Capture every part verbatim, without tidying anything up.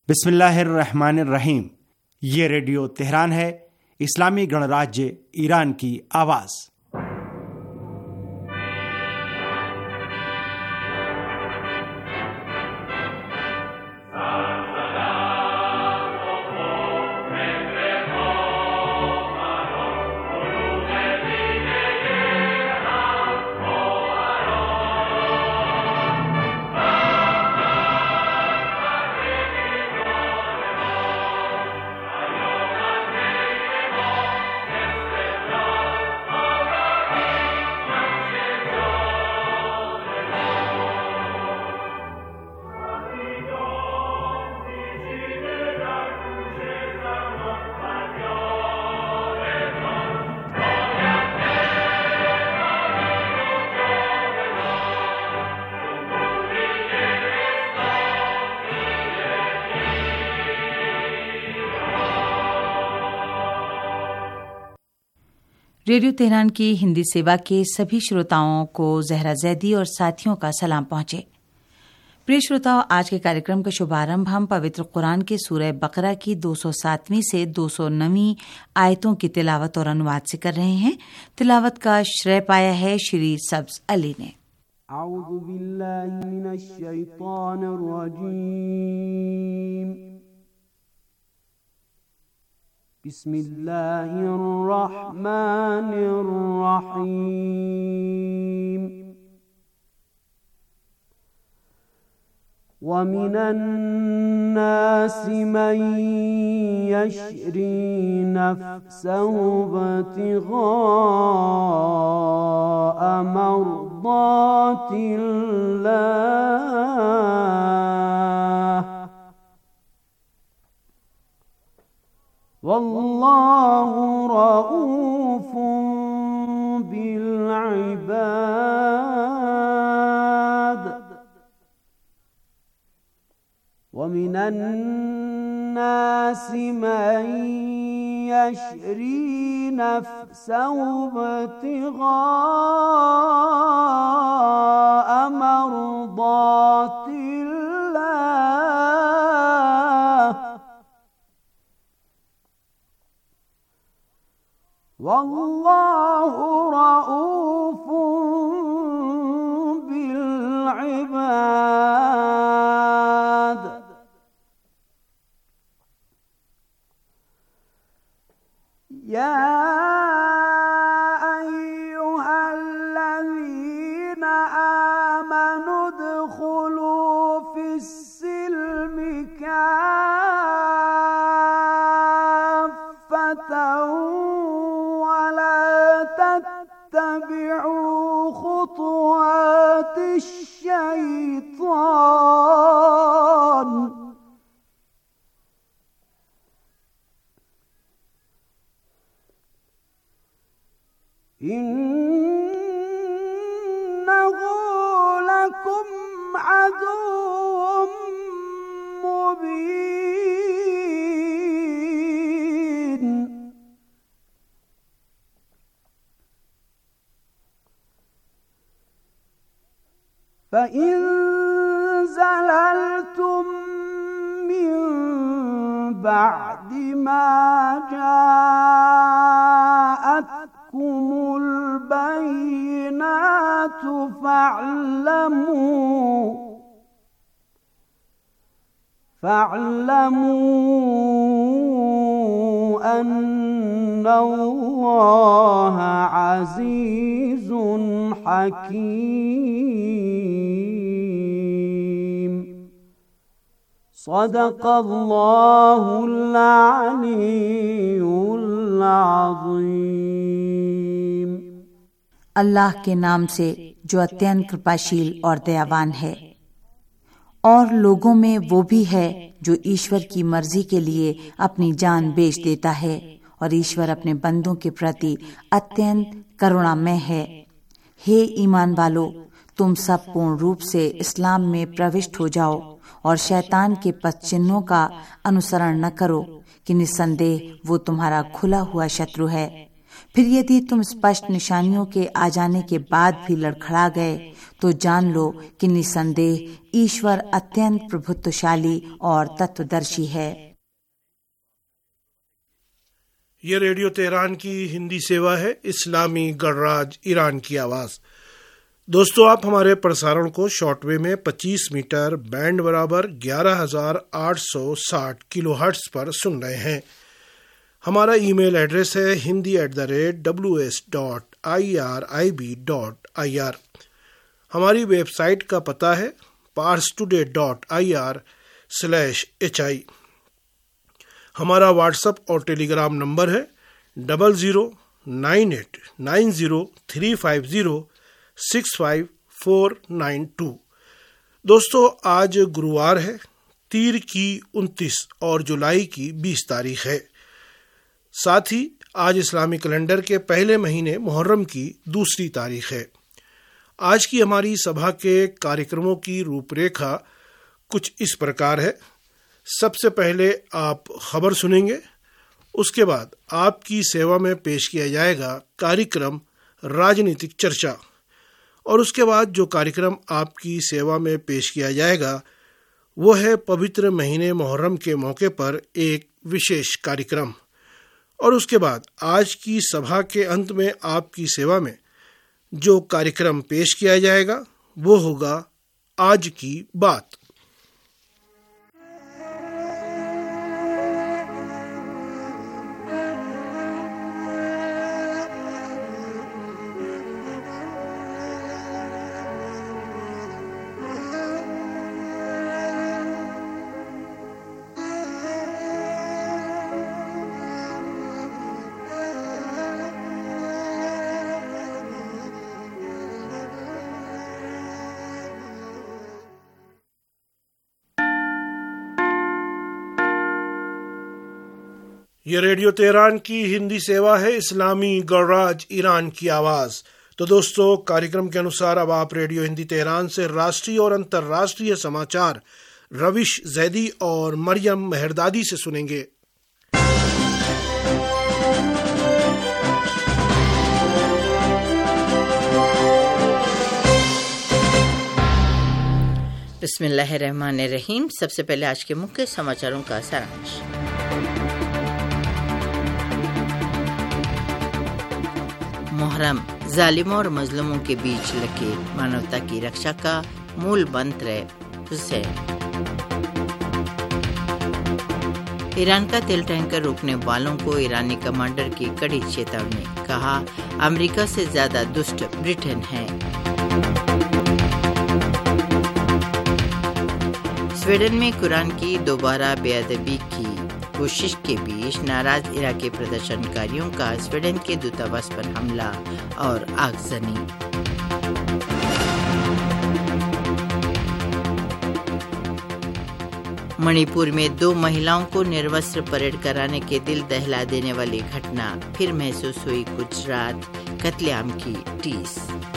बिस्मिल्लाहिर्रहमानिर्रहीम। ये radio Tehran है, इस्लामी गणराज्य ईरान की आवाज़। रेडियो तेहरान की हिंदी सेवा के सभी श्रोताओं को जहरा जैदी और साथियों का सलाम पहुंचे। प्रिय श्रोताओं, आज के कार्यक्रम का शुभारंभ हम पवित्र कुरान के सूरह बकरा की दो सौ सातवीं से दो सौ नौवीं आयतों की तिलावत और अनुवाद से कर रहे हैं। तिलावत का श्रेय पाया है श्री सब्ज अली ने। औज़ु बिल्लाहि मिनश शैतानिर रजीम। बिस्मिल्लाहिर रहमानिर रहीम। वमिनन नासि मन यशरी नफ्सहु इब्तिग़ाअ मर्दातिल्लाह वल्लाहु रऊफ़ुन बिल इबाद। वमिनन नासि मन यशरी नफ्सहु इब्तिग़ाअ मर्दातिल्लाह वल्लाहु रऊफ़ुन बिल इबाद। या अय्युहल्लज़ीना आमनु उद्ख़ुलू फ़िस्सिल्मि काफ़्फ़तन तत्तबि'ू खुतुवातिश शैतान इन्नहु लकुम अदुव्वुम मुबीन। فإن زللتم من بعد ما جاءتكم البينات فاعلموا فاعلموا أن الله عزيز حكيم। صدق الله العلي العظيم। अल्लाह के नाम से जो अत्यंत कृपाशील और दयावान है। और लोगों में वो भी है जो ईश्वर की मर्जी के लिए अपनी जान बेच देता है, और ईश्वर अपने बंदों के प्रति अत्यंत करुणामय है। हे ईमान वालो, तुम सब पूर्ण रूप से इस्लाम में प्रविष्ट हो जाओ और शैतान के पथ चिन्हों का अनुसरण न करो कि निस्संदेह वो तुम्हारा खुला हुआ शत्रु है। फिर यदि तुम स्पष्ट निशानियों के आ जाने के बाद भी लड़खड़ा गए तो जान लो कि निसंदेह ईश्वर अत्यंत प्रभुत्वशाली और तत्वदर्शी है। ये रेडियो तेहरान की हिंदी सेवा है, इस्लामी गणराज ईरान की आवाज़। दोस्तों, आप हमारे प्रसारण को शॉर्टवेव में पच्चीस मीटर बैंड बराबर ग्यारह हज़ार आठ सौ साठ किलोहर्ट्ज़ पर सुन रहे हैं। हमारा ईमेल एड्रेस है Hindi at the rate W S dot I R I B dot I R. हमारी वेबसाइट का पता है Pars today dot I R slash H I. हमारा व्हाट्सएप और टेलीग्राम नंबर है double zero nine eight nine zero three five zero six five four nine two. दोस्तों, आज गुरुवार है, तीर की उनतीस और जुलाई की बीस तारीख है। साथ ही आज इस्लामी कैलेंडर के पहले महीने मुहर्रम की दूसरी तारीख है। आज की हमारी सभा के कार्यक्रमों की रूपरेखा कुछ इस प्रकार है। सबसे पहले आप खबर सुनेंगे, उसके बाद आपकी सेवा में पेश किया जाएगा कार्यक्रम राजनीतिक चर्चा, और उसके बाद जो कार्यक्रम आपकी सेवा में पेश किया जाएगा वो है पवित्र महीने मुहर्रम के मौके पर एक विशेष कार्यक्रम। और उसके बाद आज की सभा के अंत में आपकी सेवा में जो कार्यक्रम पेश किया जाएगा वो होगा आज की बात। ये रेडियो तेहरान की हिंदी सेवा है, इस्लामी गणराज ईरान की आवाज़। तो दोस्तों, कार्यक्रम के अनुसार अब आप रेडियो हिंदी तेहरान से राष्ट्रीय और अंतर्राष्ट्रीय समाचार रविश जैदी और मरियम मेहरदादी से सुनेंगे। बिस्मिल्लाहिर्रहमानिर्रहीम। सबसे पहले आज के मुख्य समाचारों का सारांश। मुहर्रम जालिमों और मजलूमों के बीच लकीर, मानवता की रक्षा का मूल मंत्र है। हुसैन। ईरान का तेल टैंकर रोकने वालों को ईरानी कमांडर की कड़ी चेतावनी, कहा अमेरिका से ज्यादा दुष्ट ब्रिटेन है। स्वीडन में कुरान की दोबारा बेअदबी की कोशिश के बीच नाराज इराकी प्रदर्शनकारियों का स्वीडन के दूतावास पर हमला और आगजनी। मणिपुर में दो महिलाओं को निर्वस्त्र परेड कराने के दिल दहला देने वाली घटना फिर महसूस हुई गुजरात कत्लेआम की टीस।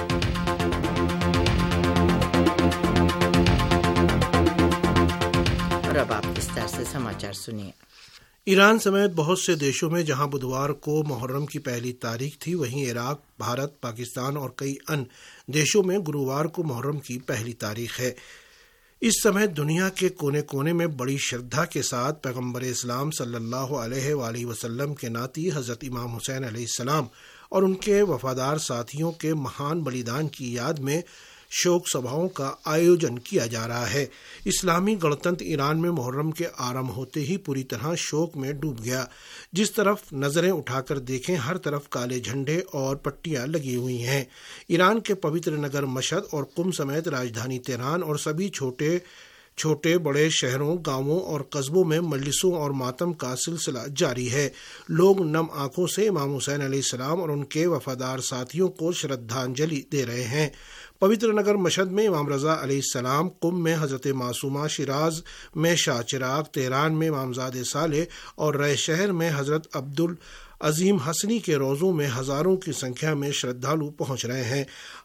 और अब आप विस्तार से समाचार सुनिए। ईरान समेत बहुत से देशों में जहां बुधवार को मुहर्रम की पहली तारीख थी, वहीं इराक, भारत, पाकिस्तान और कई अन्य देशों में गुरुवार को मुहर्रम की पहली तारीख है। इस समय दुनिया के कोने कोने में बड़ी श्रद्धा के साथ पैगंबर इस्लाम सल्लल्लाहु अलैहि वसल्लम के नाती हज़रत इमाम हुसैन अलैहिस्सलाम और उनके वफादार साथियों के महान बलिदान की याद में शोक सभाओं का आयोजन किया जा रहा है। इस्लामी गणतंत्र ईरान में मुहर्रम के आरंभ होते ही पूरी तरह शोक में डूब गया। जिस तरफ नजरें उठाकर देखें, हर तरफ काले झंडे और पट्टियां लगी हुई हैं। ईरान के पवित्र नगर मशहद और कुम समेत राजधानी तेहरान और सभी छोटे छोटे बड़े शहरों, गांवों और कस्बों में मजलिसों और मातम का सिलसिला जारी है। लोग नम आंखों से इमाम हुसैन अलैहिस्सलाम और उनके वफादार साथियों को श्रद्धांजलि दे रहे हैं। पवित्र नगर मशहद में इमाम रजा अलैहिस्सलाम, कुम में हज़रत मासूमा, शिराज में शाह चिराग, तेहरान में इमामजादे साले और रय शहर में हज़रत अब्दुल अजीम हसनी के रोज़ों में हज़ारों की संख्या में श्रद्धालु पहुंच रहे हैं।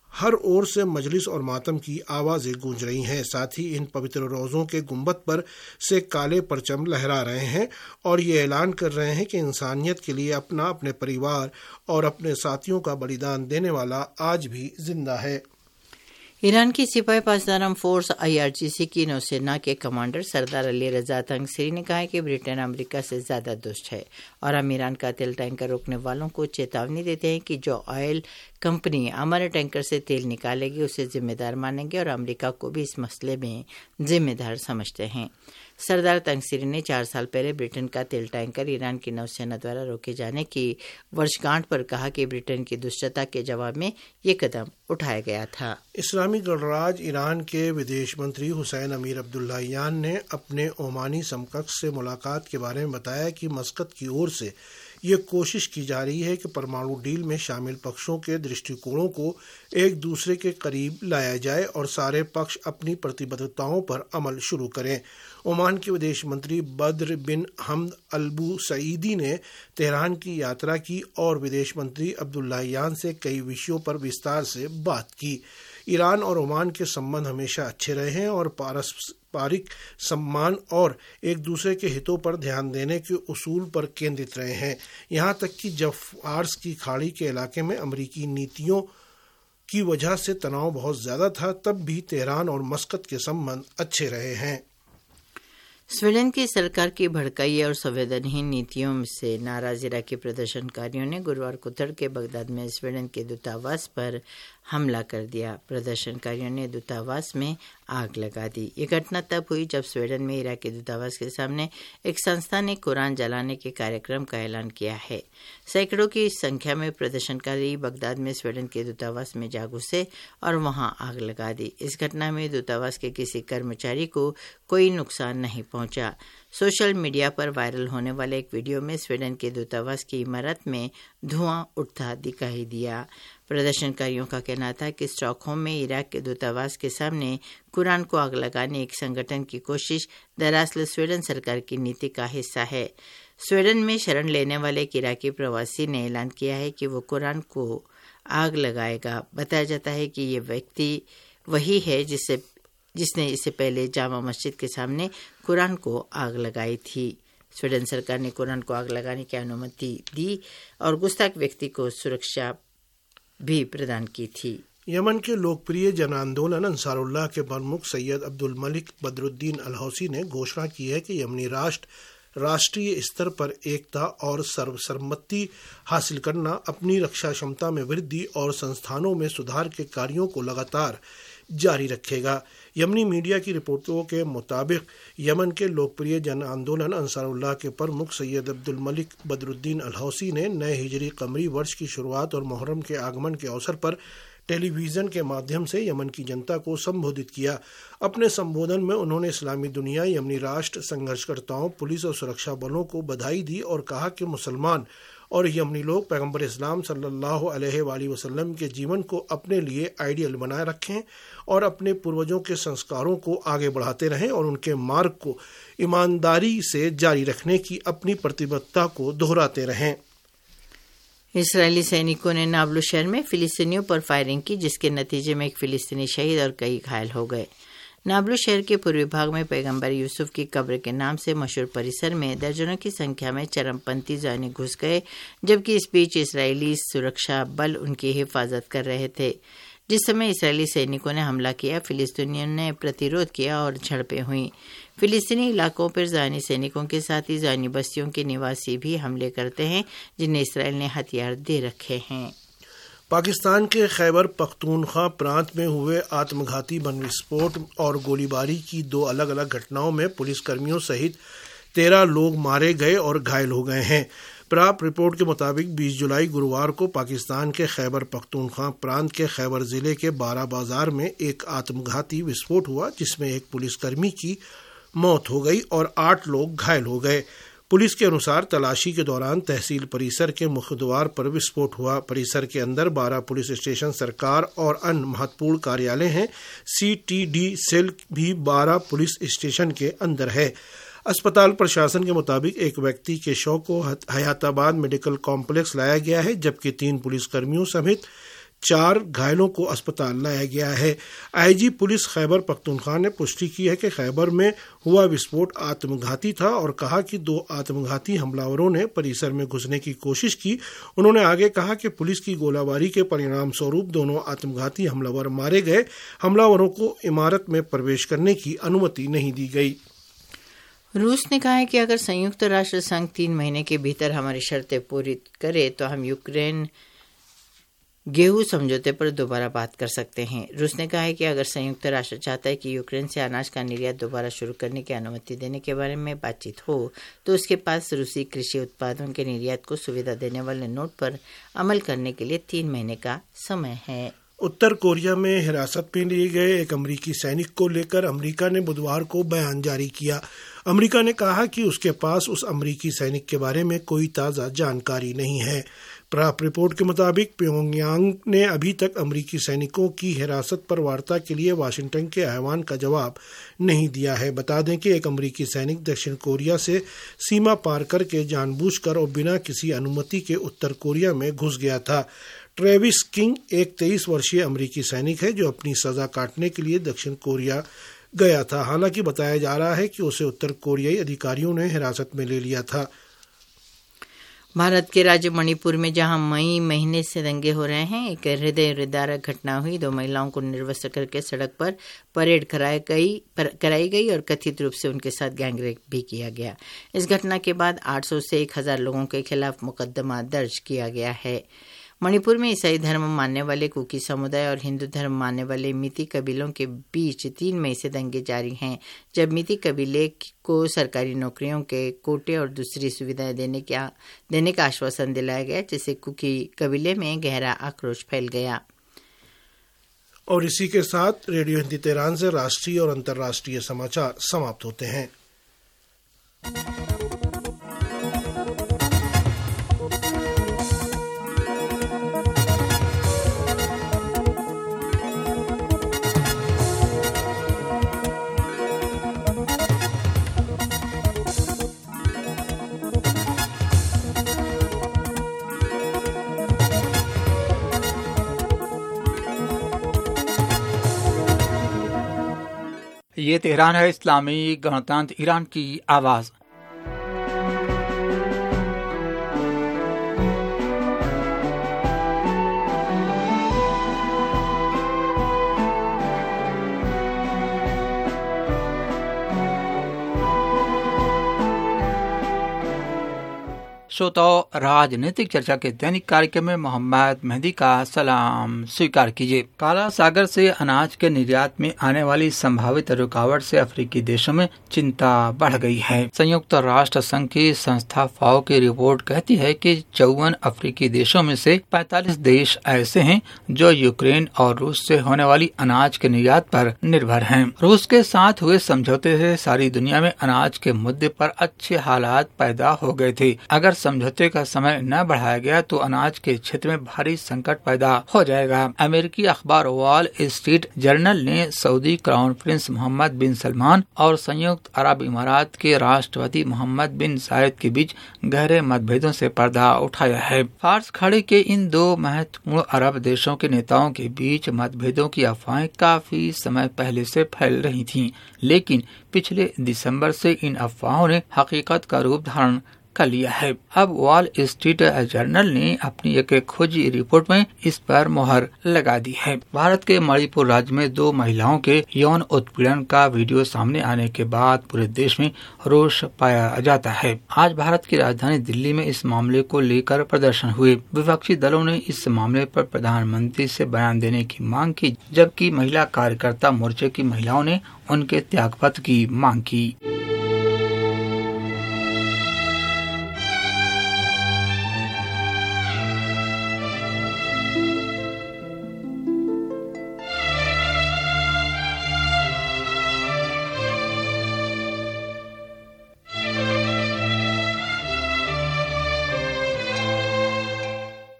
हर ओर से मजलिस और मातम की आवाज़ें गूंज रही हैं। साथ ही इन पवित्र रोज़ों के गुंबद पर से काले परचम लहरा रहे हैं और ये ऐलान कर रहे हैं कि इंसानियत के लिए अपना, अपने परिवार और अपने साथियों का बलिदान देने वाला आज भी जिंदा है। ईरान की सिपाही पासदारम फोर्स आईआरजीसी की नौसेना के कमांडर सरदार अली रजा तंगसीरी ने कहा है कि ब्रिटेन अमेरिका से ज़्यादा दुष्ट है और हम ईरान का तेल टैंकर रोकने वालों को चेतावनी देते हैं कि जो ऑयल कंपनी हमारे टैंकर से तेल निकालेगी उसे जिम्मेदार मानेंगे और अमेरिका को भी इस मसले में जिम्मेदार समझते हैं। सरदार तंगसीरी ने चार साल पहले ब्रिटेन का तेल टैंकर ईरान की नौसेना द्वारा रोके जाने की वर्षगांठ पर कहा कि ब्रिटेन की दुष्टता के जवाब में ये कदम उठाया गया था। इस्लामी गणराज्य ईरान के विदेश मंत्री हुसैन अमीर अब्दुल्लाहियान ने अपने ओमानी समकक्ष से मुलाकात के बारे में बताया कि मस्कत की ओर से ये कोशिश की जा रही है कि परमाणु डील में शामिल पक्षों के दृष्टिकोणों को एक दूसरे के करीब लाया जाए और सारे पक्ष अपनी प्रतिबद्धताओं पर अमल शुरू करें। ओमान के विदेश मंत्री बद्र बिन हमद अलबू सईदी ने तेहरान की यात्रा की और विदेश मंत्री अब्दुल्लाहियान से कई विषयों पर विस्तार से बात की। ईरान और ओमान के संबंध हमेशा अच्छे रहे हैं और पारस्परिक सम्मान और एक दूसरे के हितों पर ध्यान देने के उसूल पर केंद्रित रहे हैं। यहाँ तक कि जब फार्स की खाड़ी के इलाके में अमेरिकी नीतियों की वजह से तनाव बहुत ज्यादा था, तब भी तेहरान और मस्कत के संबंध अच्छे रहे हैं। स्वीडन की सरकार की भड़काई और संवेदनहीन नीतियों से नाराज इराकी प्रदर्शनकारियों ने गुरुवार को तड़के बगदाद में स्वीडन के दूतावास पर हमला कर दिया। प्रदर्शनकारियों ने दूतावास में आग लगा दी। ये घटना तब हुई जब स्वीडन में इराकी दूतावास के सामने एक संस्था ने कुरान जलाने के कार्यक्रम का ऐलान किया है। सैकड़ों की संख्या में प्रदर्शनकारी बगदाद में स्वीडन के दूतावास में जा घुसे और वहां आग लगा दी। इस घटना में दूतावास के किसी कर्मचारी को कोई नुकसान नहीं पहुंचा। सोशल मीडिया पर वायरल होने वाले एक वीडियो में स्वीडन के दूतावास की इमारत में धुआं उठता दिखाई दिया। प्रदर्शनकारियों का कहना था कि स्टॉकहोम में इराक के दूतावास के सामने कुरान को आग लगाने एक संगठन की कोशिश दरअसल स्वीडन सरकार की नीति का हिस्सा है। स्वीडन में शरण लेने वाले एक इराकी प्रवासी ने ऐलान किया है कि वो कुरान को आग लगाएगा। बताया जाता है कि ये व्यक्ति वही है जिससे जिसने इससे पहले जामा मस्जिद के सामने कुरान को आग लगाई थी। स्वीडन सरकार ने कुरान को आग लगाने की अनुमति दी और गुस्ताख व्यक्ति को सुरक्षा भी प्रदान की थी। यमन के लोकप्रिय जन आंदोलन अंसारुल्लाह के प्रमुख सैयद अब्दुल मलिक बदरुद्दीन अल हौसी ने घोषणा की है कि यमनी राष्ट्र राष्ट्रीय स्तर पर एकता और सर्वसम्मति हासिल करना, अपनी रक्षा क्षमता में वृद्धि और संस्थानों में सुधार के कार्यों को लगातार जारी रखेगा। यमनी मीडिया की रिपोर्टों के मुताबिक यमन के लोकप्रिय जन आंदोलन अंसारुल्लाह के प्रमुख सैयद अब्दुल मलिक बदरुद्दीन अल हौसी ने नए हिजरी कमरी वर्ष की शुरुआत और मुहर्रम के आगमन के अवसर पर टेलीविजन के माध्यम से यमन की जनता को संबोधित किया। अपने संबोधन में उन्होंने इस्लामी दुनिया, यमनी राष्ट्र, संघर्षकर्ताओं, पुलिस और सुरक्षा बलों को बधाई दी और कहा कि मुसलमान और यमनी लोग पैगंबर इस्लाम सल्लल्लाहु अलैहि वसल्लम के जीवन को अपने लिए आइडियल बनाए रखें और अपने पूर्वजों के संस्कारों को आगे बढ़ाते रहें और उनके मार्ग को ईमानदारी से जारी रखने की अपनी प्रतिबद्धता को दोहराते रहें। इस्राएली सैनिकों ने नाब्लुस शहर में फिलिस्तीनियों पर फायरिंग की, जिसके नतीजे में एक फिलिस्तीनी शहीद और कई घायल हो गए। नाब्लुस शहर के पूर्वी भाग में पैगंबर यूसुफ की कब्र के नाम से मशहूर परिसर में दर्जनों की संख्या में चरमपंथी जाने घुस गए, जबकि इस बीच इस्राएली सुरक्षा बल उनकी हिफाजत कर रहे थे। जिस समय इस्राएली सैनिकों ने हमला किया, फिलिस्तीनियों ने प्रतिरोध किया और झड़पें हुईं। फिलिस्तीनी इलाकों पर ज़ायनी सैनिकों के साथ ही ज़ायनी बस्तियों के निवासी भी हमले करते हैं, जिन्हें इसराइल ने हथियार दे रखे हैं। पाकिस्तान के खैबर पख्तूनख्वा प्रांत में हुए आत्मघाती बम विस्फोट और गोलीबारी की दो अलग अलग घटनाओं में पुलिसकर्मियों सहित तेरह लोग मारे गए और घायल हो गए हैं। प्राप्त रिपोर्ट के मुताबिक बीस जुलाई गुरुवार को पाकिस्तान के खैबर पख्तूनख्वा प्रांत के खैबर जिले के बारा बाजार में एक आत्मघाती विस्फोट हुआ, जिसमें एक पुलिसकर्मी की मौत हो गई और आठ लोग घायल हो गए। पुलिस के अनुसार तलाशी के दौरान तहसील परिसर के मुख्य द्वार पर विस्फोट हुआ। परिसर के अंदर बारह पुलिस स्टेशन, सरकार और अन्य महत्वपूर्ण कार्यालय हैं। सीटीडी सेल भी बारह पुलिस स्टेशन के अंदर है। अस्पताल प्रशासन के मुताबिक एक व्यक्ति के शव को हयाताबाद मेडिकल कॉम्प्लेक्स लाया गया है, जबकि तीन पुलिसकर्मियों समेत चार घायलों को अस्पताल लाया गया है। आईजी पुलिस खैबर पख्तूनख्वा ने पुष्टि की है कि खैबर में हुआ विस्फोट आत्मघाती था और कहा कि दो आत्मघाती हमलावरों ने परिसर में घुसने की कोशिश की। उन्होंने आगे कहा कि पुलिस की गोलाबारी के परिणाम स्वरूप दोनों आत्मघाती हमलावर मारे गए। हमलावरों को इमारत में प्रवेश करने की अनुमति नहीं दी गई। रूस ने कहा है कि अगर संयुक्त राष्ट्र संघ तीन महीने के भीतर हमारी शर्तें पूरी करे तो हम यूक्रेन गेहूं समझौते पर दोबारा बात कर सकते हैं। रूस ने कहा है कि अगर संयुक्त राष्ट्र चाहता है कि यूक्रेन से अनाज का निर्यात दोबारा शुरू करने की अनुमति देने के बारे में बातचीत हो तो उसके पास रूसी कृषि उत्पादों के निर्यात को सुविधा देने वाले नोट पर अमल करने के लिए तीन महीने का समय है। उत्तर कोरिया में हिरासत में लिए गए एक अमेरिकी सैनिक को लेकर अमेरिका ने बुधवार को बयान जारी किया। अमेरिका ने कहा कि उसके पास उस अमेरिकी सैनिक के बारे में कोई ताज़ा जानकारी नहीं है। प्राप्त रिपोर्ट के मुताबिक प्योंगयांग ने अभी तक अमेरिकी सैनिकों की हिरासत पर वार्ता के लिए वाशिंगटन के आह्वान का जवाब नहीं दिया है। बता दें कि एक अमेरिकी सैनिक दक्षिण कोरिया से सीमा पार करके जानबूझकर और बिना किसी अनुमति के उत्तर कोरिया में घुस गया था। ट्रेविस किंग एक तेईस वर्षीय अमेरिकी सैनिक है जो अपनी सजा काटने के लिए दक्षिण कोरिया गया था। हालांकि बताया जा रहा है कि उसे उत्तर कोरियाई अधिकारियों ने हिरासत में ले लिया था। भारत के राज्य मणिपुर में जहां मई महीने से दंगे हो रहे हैं, एक हृदय विदारक घटना हुई। दो महिलाओं को निर्वस्त्र करके सड़क पर परेड कराई गई कराई गई और कथित रूप से उनके साथ गैंगरेप भी किया गया। इस घटना के बाद आठ सौ से एक हजार लोगों के खिलाफ मुकदमा दर्ज किया गया है। मणिपुर में ईसाई धर्म मानने वाले कुकी समुदाय और हिंदू धर्म मानने वाले मिती कबीलों के बीच तीन मई से दंगे जारी हैं, जब मिती कबीले को सरकारी नौकरियों के कोटे और दूसरी सुविधाएं देने का देने का आश्वासन दिलाया गया, जिससे कुकी कबीले में गहरा आक्रोश फैल गया। और इसी के साथ रेडियो हिंदी तेहरान से राष्ट्रीय और अंतर्राष्ट्रीय समाचार समाप्त होते हैं। ये तेहरान है, इस्लामी गणतंत्र ईरान की आवाज़। श्रोताओ, राजनीतिक चर्चा के दैनिक कार्यक्रम में मोहम्मद मेहदी का सलाम स्वीकार कीजिए। काला सागर से अनाज के निर्यात में आने वाली संभावित रुकावट से अफ्रीकी देशों में चिंता बढ़ गई है। संयुक्त राष्ट्र संघ की संस्था फाओ की रिपोर्ट कहती है कि चौवन अफ्रीकी देशों में से पैंतालीस देश ऐसे हैं जो यूक्रेन और रूस से होने वाली अनाज के निर्यात पर निर्भर हैं। रूस के साथ हुए समझौते से सारी दुनिया में अनाज के मुद्दे पर अच्छे हालात पैदा हो गए थे। अगर समझौते का समय न बढ़ाया गया तो अनाज के क्षेत्र में भारी संकट पैदा हो जाएगा। अमेरिकी अखबार वॉल स्ट्रीट जर्नल ने Saudi crown prince Mohammed bin Salman और संयुक्त अरब इमारात के राष्ट्रपति मोहम्मद बिन जायद के बीच गहरे मतभेदों से पर्दा उठाया है। फार्स खाड़ी के इन दो महत्वपूर्ण अरब देशों के नेताओं के बीच मतभेदों की अफवाहें काफी समय पहले से फैल रही थीं, लेकिन पिछले दिसंबर से इन अफवाहों ने हकीकत का रूप धारण कर लिया है। अब वॉल स्ट्रीट जर्नल ने अपनी एक खोजी रिपोर्ट में इस पर मोहर लगा दी है। भारत के मणिपुर राज्य में दो महिलाओं के यौन उत्पीड़न का वीडियो सामने आने के बाद पूरे देश में रोष पाया जाता है। आज भारत की राजधानी दिल्ली में इस मामले को लेकर प्रदर्शन हुए। विपक्षी दलों ने इस मामले पर प्रधानमंत्री से बयान देने की मांग की, जबकि महिला कार्यकर्ता मोर्चे की महिलाओं ने उनके त्यागपत्र की मांग की।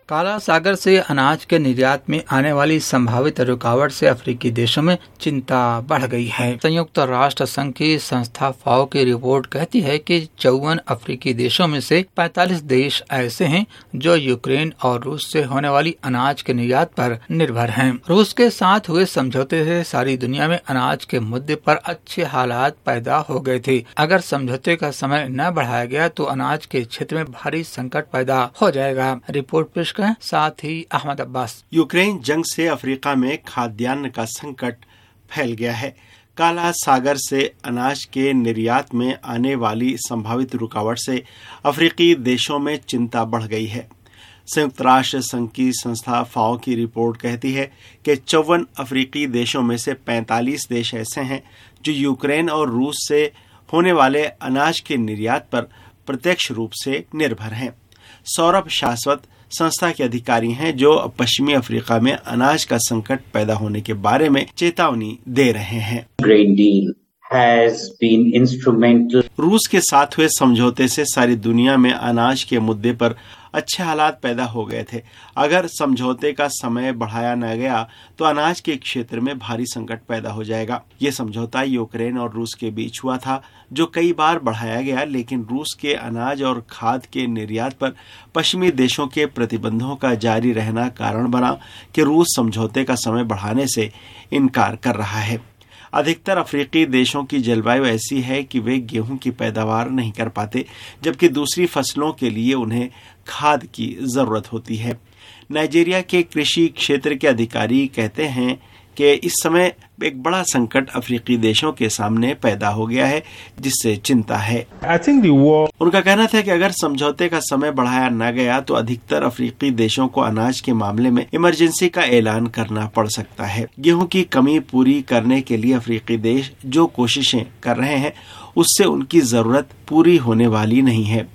काला सागर से अनाज के निर्यात में आने वाली संभावित रुकावट से अफ्रीकी देशों में चिंता बढ़ गई है। संयुक्त राष्ट्र संघ की संस्था फाओ की रिपोर्ट कहती है कि चौवन अफ्रीकी देशों में से पैंतालीस देश ऐसे हैं जो यूक्रेन और रूस से होने वाली अनाज के निर्यात पर निर्भर हैं। रूस के साथ हुए समझौते से सारी दुनिया में अनाज के मुद्दे पर अच्छे हालात पैदा हो गए थे। अगर समझौते का समय न बढ़ाया गया तो अनाज के क्षेत्र में भारी संकट पैदा हो जाएगा। रिपोर्ट पेश करें साथ ही अहमद अब्बास। यूक्रेन जंग से अफ्रीका में खाद्यान्न का संकट फैल गया है। काला सागर से अनाज के निर्यात में आने वाली संभावित रुकावट से अफ्रीकी देशों में चिंता बढ़ गई है। संयुक्त राष्ट्र संघ की संस्था फाओ की रिपोर्ट कहती है कि चौवन अफ्रीकी देशों में से पैंतालीस देश ऐसे हैं जो यूक्रेन और रूस से होने वाले अनाज के निर्यात पर प्रत्यक्ष रूप से निर्भर हैं। सौरभ शाश्वत संस्था के अधिकारी हैं जो पश्चिमी अफ्रीका में अनाज का संकट पैदा होने के बारे में चेतावनी दे रहे हैं। Grain deal has been instrumental. रूस के साथ हुए समझौते से सारी दुनिया में अनाज के मुद्दे पर अच्छे हालात पैदा हो गए थे। अगर समझौते का समय बढ़ाया न गया तो अनाज के क्षेत्र में भारी संकट पैदा हो जाएगा। ये समझौता यूक्रेन और रूस के बीच हुआ था जो कई बार बढ़ाया गया, लेकिन रूस के अनाज और खाद के निर्यात पर पश्चिमी देशों के प्रतिबंधों का जारी रहना कारण बना कि रूस समझौते का समय बढ़ाने से इनकार कर रहा है। अधिकतर अफ्रीकी देशों की जलवायु ऐसी है कि वे गेहूं की पैदावार नहीं कर पाते, जबकि दूसरी फसलों के लिए उन्हें खाद की जरूरत होती है। नाइजीरिया के कृषि क्षेत्र के अधिकारी कहते हैं कि इस समय एक बड़ा संकट अफ्रीकी देशों के सामने पैदा हो गया है, जिससे चिंता है। I think the war... उनका कहना था कि अगर समझौते का समय बढ़ाया न गया तो अधिकतर अफ्रीकी देशों को अनाज के मामले में इमरजेंसी का ऐलान करना पड़ सकता है। गेहूं की कमी पूरी करने के लिए अफ्रीकी देश जो कोशिशें कर रहे हैं उससे उनकी जरूरत पूरी होने वाली नहीं है।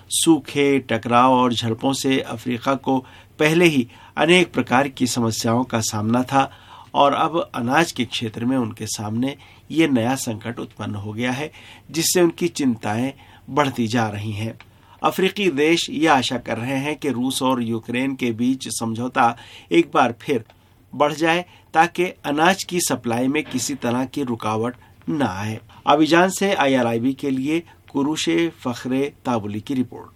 सूखे, टकराव और झड़पों से अफ्रीका को पहले ही अनेक प्रकार की समस्याओं का सामना था और अब अनाज के क्षेत्र में उनके सामने ये नया संकट उत्पन्न हो गया है, जिससे उनकी चिंताएं बढ़ती जा रही हैं। अफ्रीकी देश ये आशा कर रहे हैं कि रूस और यूक्रेन के बीच समझौता एक बार फिर बढ़ जाए ताकि अनाज की सप्लाई में किसी तरह की रुकावट न आए। अबिजान से आई आर आई बी के लिए कुरुशे फखरे ताबुली की रिपोर्ट।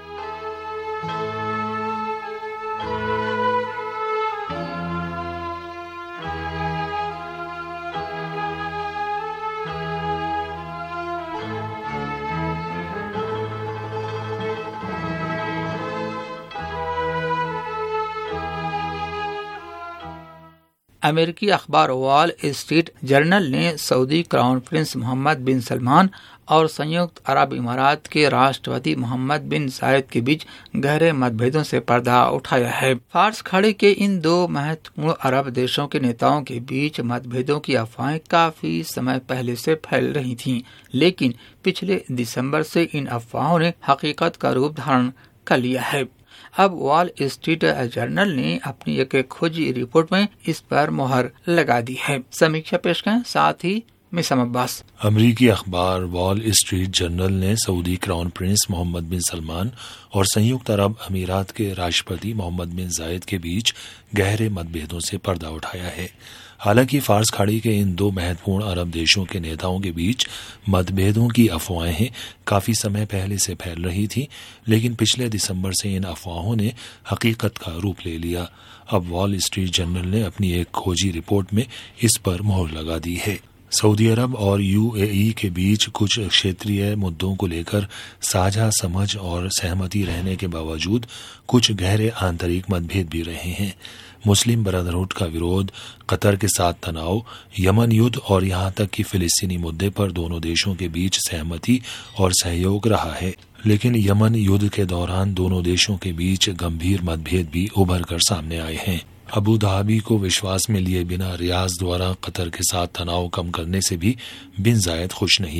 अमेरिकी अखबार वॉल स्ट्रीट जर्नल ने Saudi crown prince Mohammed bin Salman और संयुक्त अरब इमारात के राष्ट्रपति मोहम्मद बिन जायद के बीच गहरे मतभेदों से पर्दा उठाया है। फारस खाड़ी के इन दो महत्वपूर्ण अरब देशों के नेताओं के बीच मतभेदों की अफवाहें काफी समय पहले से फैल रही थीं, लेकिन पिछले दिसंबर से इन अफवाहों ने हकीकत का रूप धारण कर लिया है। अब वॉल स्ट्रीट जर्नल ने अपनी एक खोजी रिपोर्ट में इस पर मोहर लगा दी है। समीक्षा पेश करें साथ ही मिसम अब्बास। अमरीकी अखबार वॉल स्ट्रीट जर्नल ने Saudi crown prince Mohammed bin Salman और संयुक्त अरब अमीरात के राष्ट्रपति मोहम्मद बिन जायद के बीच गहरे मतभेदों से पर्दा उठाया है। हालांकि फारस खाड़ी के इन दो महत्वपूर्ण अरब देशों के नेताओं के बीच मतभेदों की अफवाहें काफी समय पहले से फैल रही थी, लेकिन पिछले दिसंबर से इन अफवाहों ने हकीकत का रूप ले लिया। अब वॉल स्ट्रीट जर्नल ने अपनी एक खोजी रिपोर्ट में इस पर मोहर लगा दी है। सऊदी अरब और यूएई के बीच कुछ क्षेत्रीय मुद्दों को लेकर साझा समझ और सहमति रहने के बावजूद कुछ गहरे आंतरिक मतभेद भी रहे हैं। मुस्लिम ब्रदरहुड का विरोध, कतर के साथ तनाव, यमन युद्ध और यहाँ तक कि फिलिस्तीनी मुद्दे पर दोनों देशों के बीच सहमति और सहयोग रहा है, लेकिन यमन युद्ध के दौरान दोनों देशों के बीच गंभीर मतभेद भी उभर कर सामने आए हैं। अबू धाबी को विश्वास में लिए बिना रियाज द्वारा कतर के साथ तनाव कम करने से भी बिन जायद खुश नहीं थे।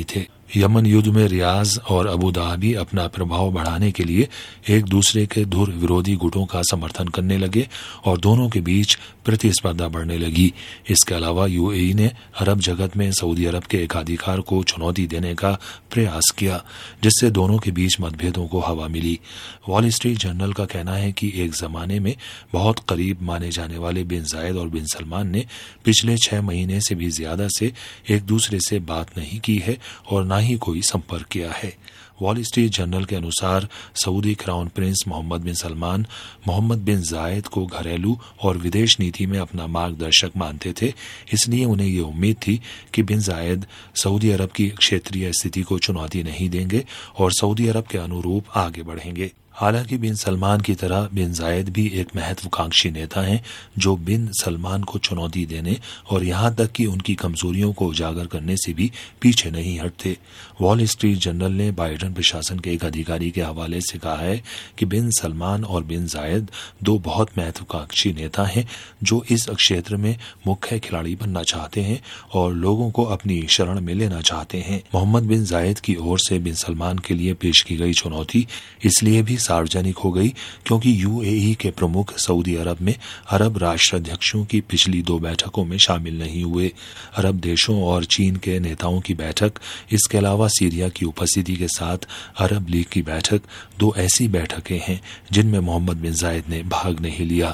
यमन युद्ध में रियाज और अबू धाबी अपना प्रभाव बढ़ाने के लिए एक दूसरे के धुर विरोधी गुटों का समर्थन करने लगे और दोनों के बीच प्रतिस्पर्धा बढ़ने लगी। इसके अलावा यूएई ने अरब जगत में सऊदी अरब के एकाधिकार को चुनौती देने का प्रयास किया, जिससे दोनों के बीच मतभेदों को हवा मिली। वॉल स्ट्रीट जर्नल का कहना है कि एक जमाने में बहुत करीब माने जाने वाले बिन जायद और बिन सलमान ने पिछले छह महीने से भी ज्यादा से एक दूसरे से बात नहीं की है और न ही कोई संपर्क किया है। वॉल स्ट्रीट जर्नल के अनुसार Saudi crown prince Mohammed bin Salman Mohammed bin Zayed को घरेलू और विदेश नीति में अपना मार्गदर्शक मानते थे, इसलिए उन्हें ये उम्मीद थी कि बिन जायद सऊदी अरब की क्षेत्रीय स्थिति को चुनौती नहीं देंगे और सऊदी अरब के अनुरूप आगे बढ़ेंगे। हालांकि बिन सलमान की तरह बिन जायद भी एक महत्वाकांक्षी नेता हैं जो बिन सलमान को चुनौती देने और यहां तक कि उनकी कमजोरियों को उजागर करने से भी पीछे नहीं हटते। वॉल स्ट्रीट जर्नल ने बाइडेन प्रशासन के एक अधिकारी के हवाले से कहा है कि बिन सलमान और बिन जायद दो बहुत महत्वाकांक्षी नेता हैं जो इस क्षेत्र में मुख्य खिलाड़ी बनना चाहते हैं और लोगों को अपनी शरण में लेना चाहते हैं। मोहम्मद बिन जायद की ओर से बिन सलमान के लिए पेश की गई चुनौती इसलिए भी सार्वजनिक हो गई क्योंकि यूएई के प्रमुख सऊदी अरब में अरब राष्ट्राध्यक्षों की पिछली दो बैठकों में शामिल नहीं हुए। अरब देशों और चीन के नेताओं की बैठक, इसके अलावा सीरिया की उपस्थिति के साथ अरब लीग की बैठक दो ऐसी बैठकें हैं जिनमें मोहम्मद बिन जायद ने भाग नहीं लिया।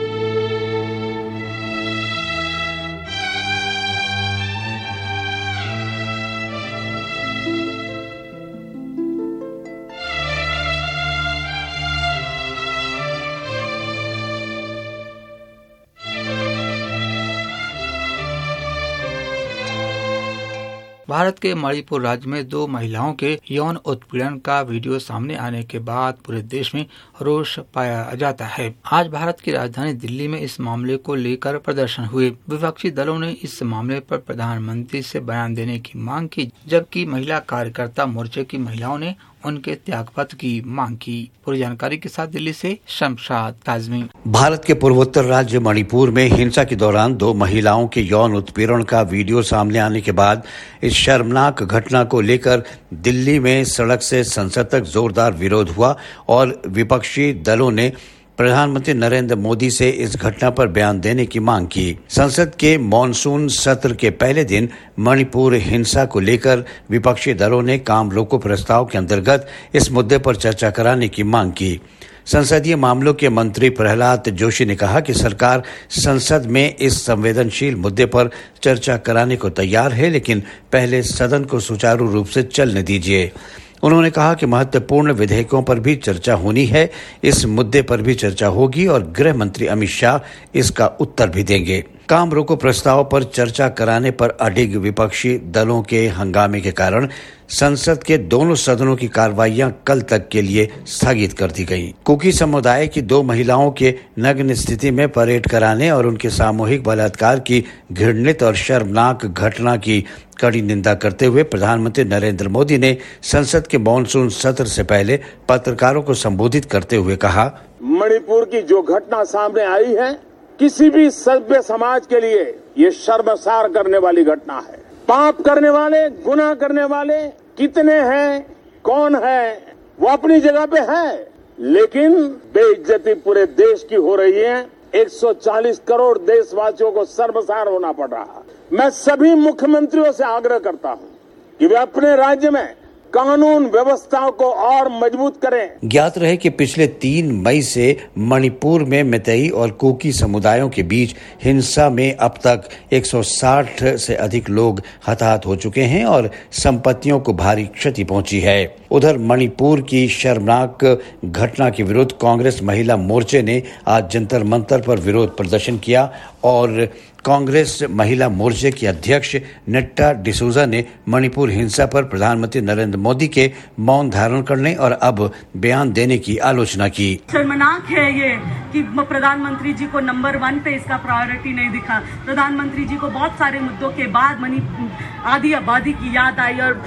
भारत के मणिपुर राज्य में दो महिलाओं के यौन उत्पीड़न का वीडियो सामने आने के बाद पूरे देश में रोष पाया जाता है। आज भारत की राजधानी दिल्ली में इस मामले को लेकर प्रदर्शन हुए। विपक्षी दलों ने इस मामले पर प्रधानमंत्री से बयान देने की मांग की, जबकि महिला कार्यकर्ता मोर्चे की महिलाओं ने उनके त्यागपत्र की मांग की। पूरी जानकारी के साथ दिल्ली से शमशाद काजमी। भारत के पूर्वोत्तर राज्य मणिपुर में हिंसा के दौरान दो महिलाओं के यौन उत्पीड़न का वीडियो सामने आने के बाद इस शर्मनाक घटना को लेकर दिल्ली में सड़क से संसद तक जोरदार विरोध हुआ और विपक्षी दलों ने प्रधानमंत्री नरेंद्र मोदी से इस घटना पर बयान देने की मांग की। संसद के मॉनसून सत्र के पहले दिन मणिपुर हिंसा को लेकर विपक्षी दलों ने काम रोको प्रस्ताव के अंतर्गत इस मुद्दे पर चर्चा कराने की मांग की। संसदीय मामलों के मंत्री प्रहलाद जोशी ने कहा कि सरकार संसद में इस संवेदनशील मुद्दे पर चर्चा कराने को तैयार है, लेकिन पहले सदन को सुचारू रूप से चलने दीजिए। उन्होंने कहा कि महत्वपूर्ण विधेयकों पर भी चर्चा होनी है, इस मुद्दे पर भी चर्चा होगी और गृह मंत्री अमित शाह इसका उत्तर भी देंगे। काम रोको प्रस्ताव पर चर्चा कराने पर अडिग विपक्षी दलों के हंगामे के कारण संसद के दोनों सदनों की कार्रवाइयां कल तक के लिए स्थगित कर दी गईं। कुकी समुदाय की दो महिलाओं के नग्न स्थिति में परेड कराने और उनके सामूहिक बलात्कार की घृणित और शर्मनाक घटना की कड़ी निंदा करते हुए प्रधानमंत्री नरेंद्र मोदी ने संसद के मॉनसून सत्र से पहले पत्रकारों को संबोधित करते हुए कहा, मणिपुर की जो घटना सामने आई है किसी भी सभ्य समाज के लिए ये शर्मसार करने वाली घटना है। पाप करने वाले, गुनाह करने वाले कितने हैं, कौन है, वो अपनी जगह पे है, लेकिन बेइज्जती पूरे देश की हो रही है। एक सौ चालीस करोड़ देशवासियों को शर्मसार होना पड़ रहा है। मैं सभी मुख्यमंत्रियों से आग्रह करता हूं कि वे अपने राज्य में कानून व्यवस्था को और मजबूत करें। ज्ञात रहे कि पिछले तीन मई से मणिपुर में मैतेई और कुकी समुदायों के बीच हिंसा में अब तक एक सौ साठ से अधिक लोग हताहत हो चुके हैं और संपत्तियों को भारी क्षति पहुंची है। उधर मणिपुर की शर्मनाक घटना के विरुद्ध कांग्रेस महिला मोर्चे ने आज जंतर मंतर पर विरोध प्रदर्शन किया और कांग्रेस महिला मोर्चे की अध्यक्ष नेट्टा डिसूजा ने मणिपुर हिंसा पर प्रधानमंत्री नरेंद्र मोदी के मौन धारण करने और अब बयान देने की आलोचना की। शर्मनाक है ये कि प्रधानमंत्री जी को नंबर वन पे इसका प्रायोरिटी नहीं दिखा। प्रधानमंत्री जी को बहुत सारे मुद्दों के बाद मणिपुर आदि आबादी की याद आई और,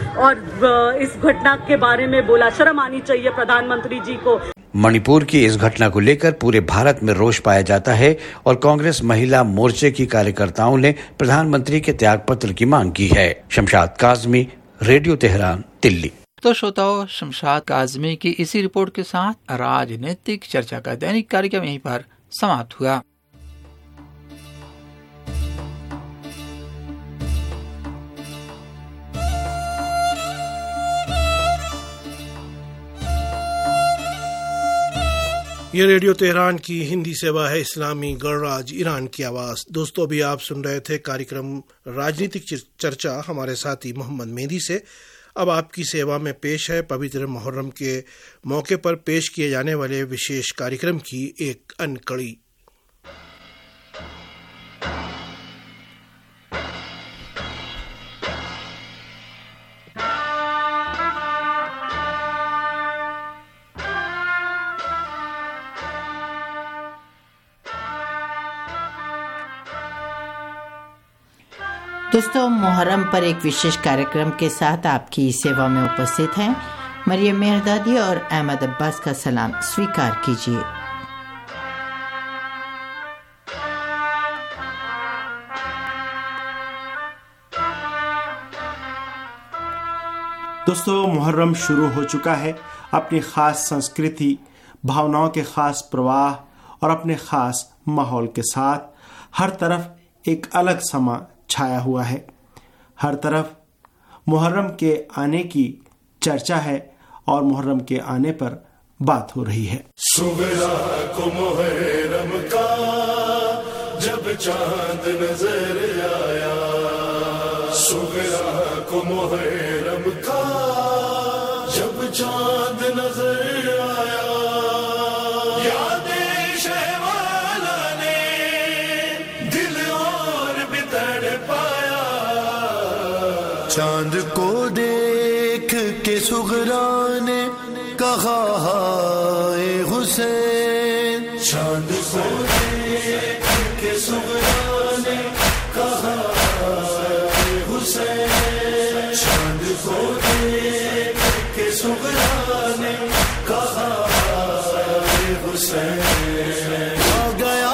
और इस घटना के बारे में बोला। शर्म आनी चाहिए प्रधानमंत्री जी को। मणिपुर की इस घटना को लेकर पूरे भारत में रोष पाया जाता है और कांग्रेस महिला मोर्चे की कार्यकर्ताओं ने प्रधानमंत्री के त्यागपत्र की मांग की है। Shamshad Kazmi, radio Tehran Delhi. तो श्रोताओं, शमशाद काज़मी की इसी रिपोर्ट के साथ राजनीतिक चर्चा का दैनिक कार्यक्रम यहीं पर समाप्त हुआ। ये रेडियो तेहरान की हिंदी सेवा है, इस्लामी गणराज ईरान की आवाज़। दोस्तों, अभी आप सुन रहे थे कार्यक्रम राजनीतिक चर्चा हमारे साथी मोहम्मद मेहदी से। अब आपकी सेवा में पेश है पवित्र मुहर्रम के मौके पर पेश किए जाने वाले विशेष कार्यक्रम की एक अन्य कड़ी। दोस्तों, मुहर्रम पर एक विशेष कार्यक्रम के साथ आपकी सेवा में उपस्थित हैं मरियम मेहरदादी और अहमद अब्बास का सलाम स्वीकार कीजिए। दोस्तों, मुहर्रम शुरू हो चुका है। अपनी खास संस्कृति, भावनाओं के खास प्रवाह और अपने खास माहौल के साथ हर तरफ एक अलग समा छाया हुआ है। हर तरफ मुहर्रम के आने की चर्चा है और मुहर्रम के आने पर बात हो रही है। सुबह को मुहर्रम का जब चांद नजर आया, सुबह को मुहर्रम का जब चांद नजर आया, चांद को देख के सुगरा ने कहा हाय हुसैन, चांद को देख के सुगरा ने कहा हाय हुसैन, चांद को देख के सुगरा ने कहा हाय हुसैन। आ गया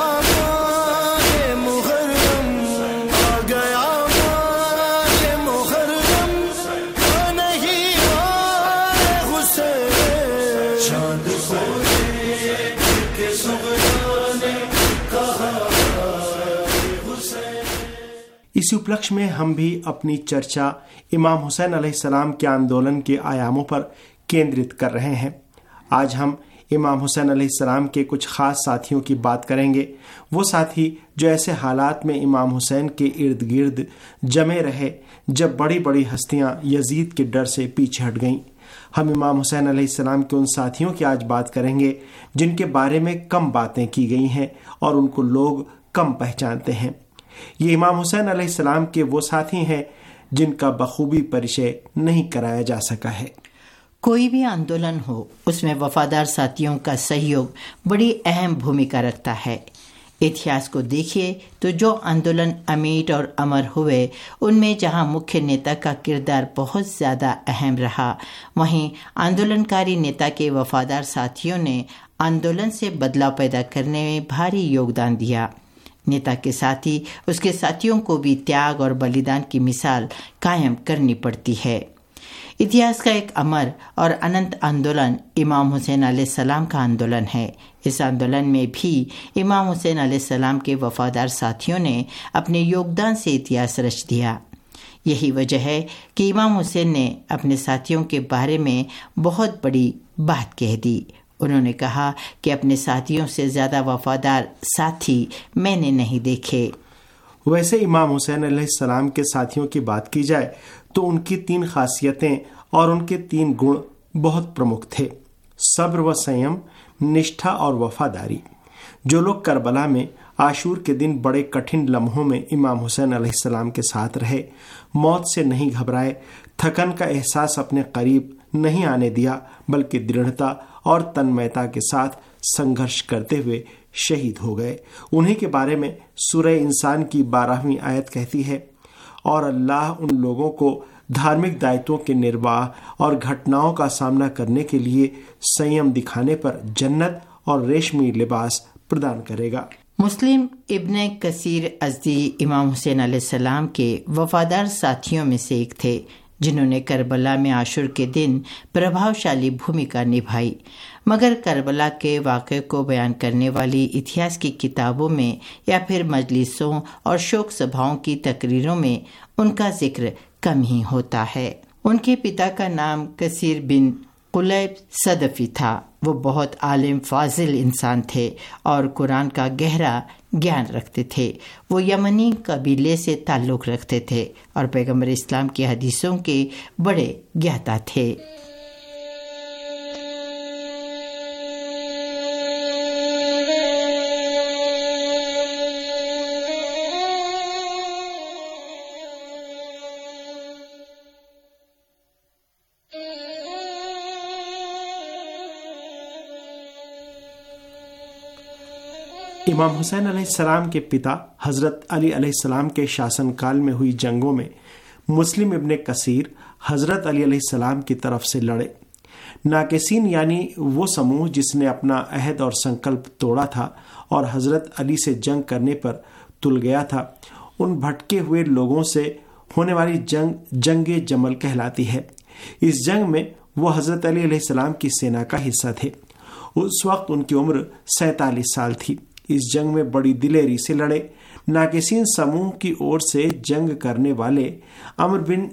इसी उपलक्ष्य में हम भी अपनी चर्चा इमाम हुसैन अलैहिस्सलाम के आंदोलन के आयामों पर केंद्रित कर रहे हैं। आज हम इमाम हुसैन अलैहिस्सलाम के कुछ खास साथियों की बात करेंगे। वो साथी जो ऐसे हालात में इमाम हुसैन के इर्द गिर्द जमे रहे जब बड़ी बड़ी हस्तियां यजीद के डर से पीछे हट गईं। हम इमाम हुसैन अलैहिस्सलाम के उन साथियों की आज बात करेंगे जिनके बारे में कम बातें की गई हैं और उनको लोग कम पहचानते हैं। ये इमाम हुसैन अलैहिस्सलाम के वो साथी हैं जिनका बखूबी परिचय नहीं कराया जा सका है। कोई भी आंदोलन हो, उसमें वफादार साथियों का सहयोग बड़ी अहम भूमिका रखता है। इतिहास को देखिए तो जो आंदोलन अमीर और अमर हुए, उनमें जहां मुख्य नेता का किरदार बहुत ज़्यादा अहम रहा, वहीं आंदोलनकारी नेता के वफादार साथियों ने आंदोलन से बदलाव पैदा करने में भारी योगदान दिया। नेता के साथ ही उसके साथियों को भी त्याग और बलिदान की मिसाल कायम करनी पड़ती है। इतिहास का एक अमर और अनंत आंदोलन इमाम हुसैन अलैहिस्सलाम का आंदोलन है। इस आंदोलन में भी इमाम हुसैन अलैहिस्सलाम के वफादार साथियों ने अपने योगदान से इतिहास रच दिया। यही वजह है कि इमाम हुसैन ने अपने साथियों के बारे में बहुत बड़ी बात कह दी। उन्होंने कहा कि अपने साथियों से ज्यादा वफादार साथी मैंने नहीं देखे। वैसे इमाम हुसैन अलैहिस्सलाम के साथियों की बात की जाए तो उनकी तीन खासियतें और उनके तीन गुण बहुत प्रमुख थे: सब्र व संयम, निष्ठा और वफादारी। जो लोग करबला में आशूर के दिन बड़े कठिन लम्हों में इमाम हुसैन अलैहिस्सलाम के साथ रहे, मौत से नहीं घबराए, थकन का एहसास अपने करीब नहीं आने दिया, बल्कि दृढ़ता और तन्मयता के साथ संघर्ष करते हुए शहीद हो गए, उन्हीं के बारे में सूरह इंसान की बारहवीं आयत कहती है, और अल्लाह उन लोगों को धार्मिक दायित्वों के निर्वाह और घटनाओं का सामना करने के लिए संयम दिखाने पर जन्नत और रेशमी लिबास प्रदान करेगा। मुस्लिम इब्ने कसीर अज़दी इमाम हुसैन अलैहिस्सलाम के वफादार साथियों में से एक थे। जिन्होंने करबला में आशुर के दिन प्रभावशाली भूमिका निभाई, मगर करबला के वाक़े को बयान करने वाली इतिहास की किताबों में या फिर मजलिसों और शोक सभाओं की तकरीरों में उनका जिक्र कम ही होता है। उनके पिता का नाम कसीर बिन कुलैब सदफी था। वो बहुत आलिम फाजिल इंसान थे और कुरान का गहरा ज्ञान रखते थे। वो यमनी कबीले से ताल्लुक़ रखते थे और पैगम्बर इस्लाम की हदीसों के बड़े ज्ञाता थे। इमाम हुसैन अलैहिस्सलाम के पिता हज़रत अली अलैहिस्सलाम के शासनकाल में हुई जंगों में मुस्लिम इब्ने कसीर हज़रत अली अलैहिस्सलाम की तरफ से लड़े। नाकिसीन यानी वो समूह जिसने अपना अहद और संकल्प तोड़ा था और हज़रत अली से जंग करने पर तुल गया था, उन भटके हुए लोगों से होने वाली जंग जंगे जमल कहलाती है। इस जंग में वो हज़रत अली अलैहिस्सलाम की सेना का हिस्सा थे। उस वक्त उनकी उम्र सैंतालीस साल थी। इस जंग में बड़ी दिलेरी से लड़े। नाकिसीन समूह की ओर से जंग करने वाले अमर बिन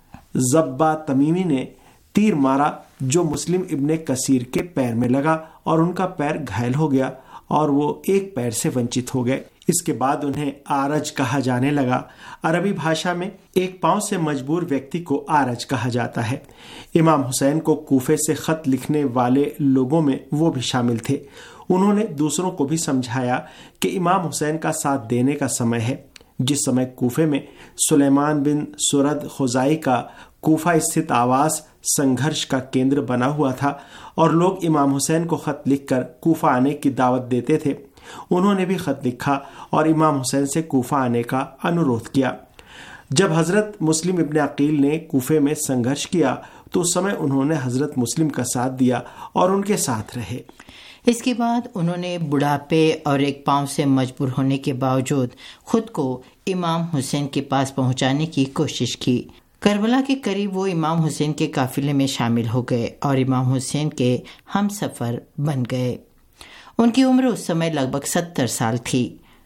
जब्बा तमीमी ने तीर मारा जो मुस्लिम इब्ने कसीर के पैर में लगा और उनका पैर घायल हो गया और वो एक पैर से वंचित हो गए। इसके बाद उन्हें आरज कहा जाने लगा। अरबी भाषा में एक पांव से मजबूर व्यक्ति को आरज कहा जाता है। इमाम हुसैन को कूफे से खत लिखने वाले लोगों में वो भी शामिल थे। उन्होंने दूसरों को भी समझाया कि इमाम हुसैन का साथ देने का समय है। जिस समय कूफे में सुलेमान बिन सुरद खुजाई का कूफा स्थित आवास संघर्ष का केंद्र बना हुआ था और लोग इमाम हुसैन को खत लिखकर कूफा आने की दावत देते थे, उन्होंने भी खत लिखा और इमाम हुसैन से कूफा आने का अनुरोध किया। जब हजरत मुस्लिम इब्ने अकील ने कूफे में संघर्ष किया तो उस समय उन्होंने हजरत मुस्लिम का साथ दिया और उनके साथ रहे। इसके बाद उन्होंने बुढ़ापे और एक पांव से मजबूर होने के बावजूद खुद को इमाम हुसैन के पास पहुंचाने की कोशिश की। करबला के करीब वो इमाम हुसैन के काफिले में शामिल हो गए और इमाम हुसैन के हम सफ़र बन गए। उनकी उम्र उस समय लगभग सत्तर साल थी।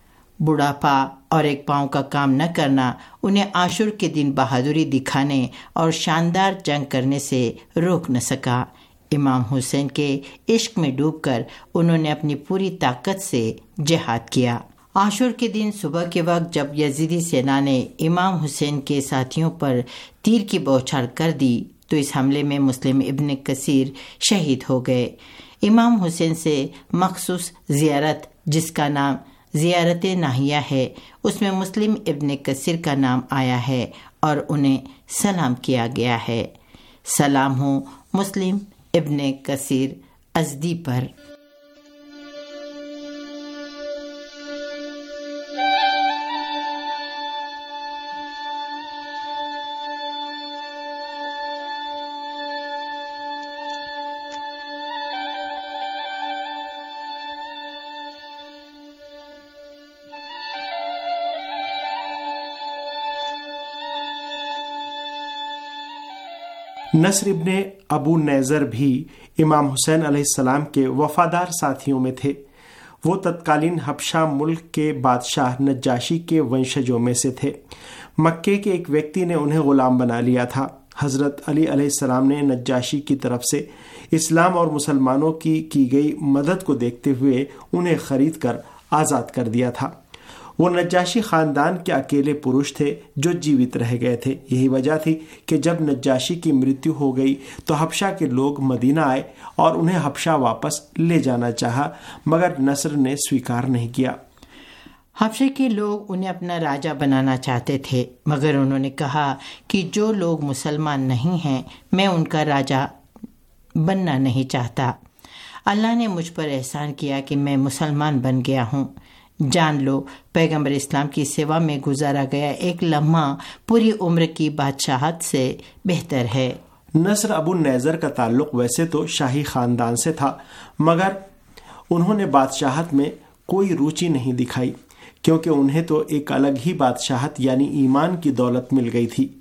बुढ़ापा और एक पांव का काम न करना उन्हें आशुर के दिन बहादुरी दिखाने और शानदार जंग करने से रोक न सका। इमाम हुसैन के इश्क में डूबकर उन्होंने अपनी पूरी ताकत से जिहाद किया। आशुर के दिन सुबह के वक्त जब यजीदी सेना ने इमाम हुसैन के साथियों पर तीर की बौछार कर दी तो इस हमले में मुस्लिम इब्ने कसीर शहीद हो गए। इमाम हुसैन से मखसूस ज़ियारत जिसका नाम ज़ियारत नाहिया है, उसमें मुस्लिम इब्ने कसीर का नाम आया है और उन्हें सलाम किया गया है। सलाम हो मुस्लिम इब्ने कसीर अज़दी पर। नसर इब्ने अबू नैज़र भी इमाम हुसैन अलैहिस्सलाम के वफादार साथियों में थे। वो तत्कालीन हबशा मुल्क के बादशाह नज्जाशी के वंशजों में से थे। मक्के के एक व्यक्ति ने उन्हें गुलाम बना लिया था। हज़रत अली अलैहिस्सलाम ने नज्जाशी की तरफ से इस्लाम और मुसलमानों की की गई मदद को देखते हुए उन्हें खरीद कर आज़ाद कर दिया था। वो नज्जाशी खानदान के अकेले पुरुष थे जो जीवित रह गए थे। यही वजह थी कि जब नज्जाशी की मृत्यु हो गई तो हबशा के लोग मदीना आए और उन्हें हबशा वापस ले जाना चाहा, मगर नसर ने स्वीकार नहीं किया। हबशे के लोग उन्हें अपना राजा बनाना चाहते थे, मगर उन्होंने कहा कि जो लोग मुसलमान नहीं हैं मैं उनका राजा बनना नहीं चाहता। अल्लाह ने मुझ पर एहसान किया कि मैं मुसलमान बन गया हूँ। जान लो, पैगंबर इस्लाम की सेवा में गुजारा गया एक लम्हा पूरी उम्र की बादशाहत से बेहतर है। नसर अबू नैज़र का ताल्लुक वैसे तो शाही खानदान से था, मगर उन्होंने बादशाहत में कोई रुचि नहीं दिखाई, क्योंकि उन्हें तो एक अलग ही बादशाहत यानी ईमान की दौलत मिल गई थी।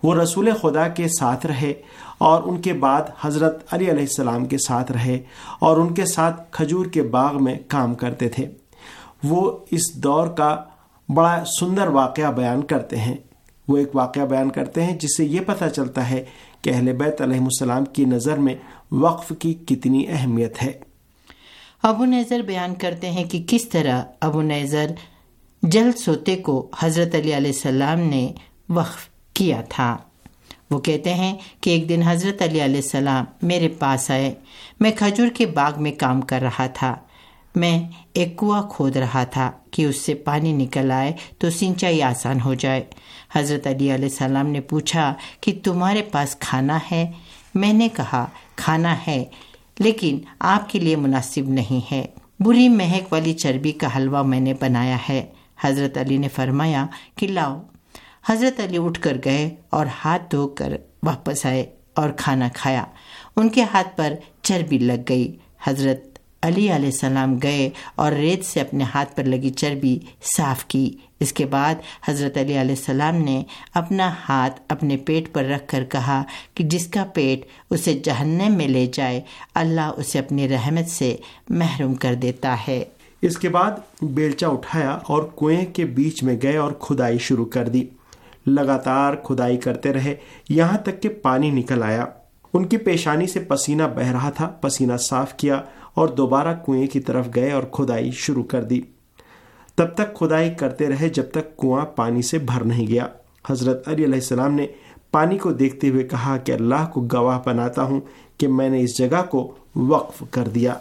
वो रसूल खुदा के साथ रहे और उनके बाद हज़रत अली अलैहिस्सलाम के साथ रहे और उनके साथ खजूर के बाग में काम करते थे। वो इस दौर का बड़ा सुंदर वाक़या बयान करते हैं। वो एक वाक़या बयान करते हैं जिससे ये पता चलता है कि अहले बैत अलैहिमुस्सलाम की नज़र में वक्फ की कितनी अहमियत है। अबू नज़र बयान करते हैं कि किस तरह अबू नज़र जल्द सोते को हज़रत अली अलैहिस्सलाम ने वक्फ किया था। वो कहते हैं कि एक दिन हज़रत अली अलैहिस्सलाम मेरे पास आए। मैं खजूर के बाग में काम कर रहा था। मैं एक कुआं खोद रहा था कि उससे पानी निकल आए तो सिंचाई आसान हो जाए। हज़रत अली अलैहिस्सलाम ने पूछा कि तुम्हारे पास खाना है? मैंने कहा खाना है, लेकिन आपके लिए मुनासिब नहीं है। बुरी महक वाली चर्बी का हलवा मैंने बनाया है। हज़रत अली ने फरमाया कि लाओ। हज़रत अली उठकर गए और हाथ धोकर वापस आए और खाना खाया। उनके हाथ पर चर्बी लग गई। हज़रत अली अलैहिस्सलाम गए और रेत से अपने हाथ पर लगी चर्बी साफ की। इसके बाद हज़रत अली अलैहिस्सलाम ने अपना हाथ अपने पेट पर रखकर कहा कि जिसका पेट उसे जहन्नम में ले जाए, अल्लाह उसे अपनी रहमत से महरूम कर देता है। इसके बाद बेलचा उठाया और कुएं के बीच में गए और खुदाई शुरू कर दी। लगातार खुदाई करते रहे यहाँ तक कि पानी निकल आया। उनकी पेशानी से पसीना बह रहा था। पसीना साफ किया और दोबारा कुएं की तरफ गए और खुदाई शुरू कर दी। तब तक खुदाई करते रहे जब तक कुआं पानी से भर नहीं गया। हज़रत अली अलैहिस्सलाम ने पानी को देखते हुए कहा कि अल्लाह को गवाह बनाता हूँ कि मैंने इस जगह को वक्फ कर दिया।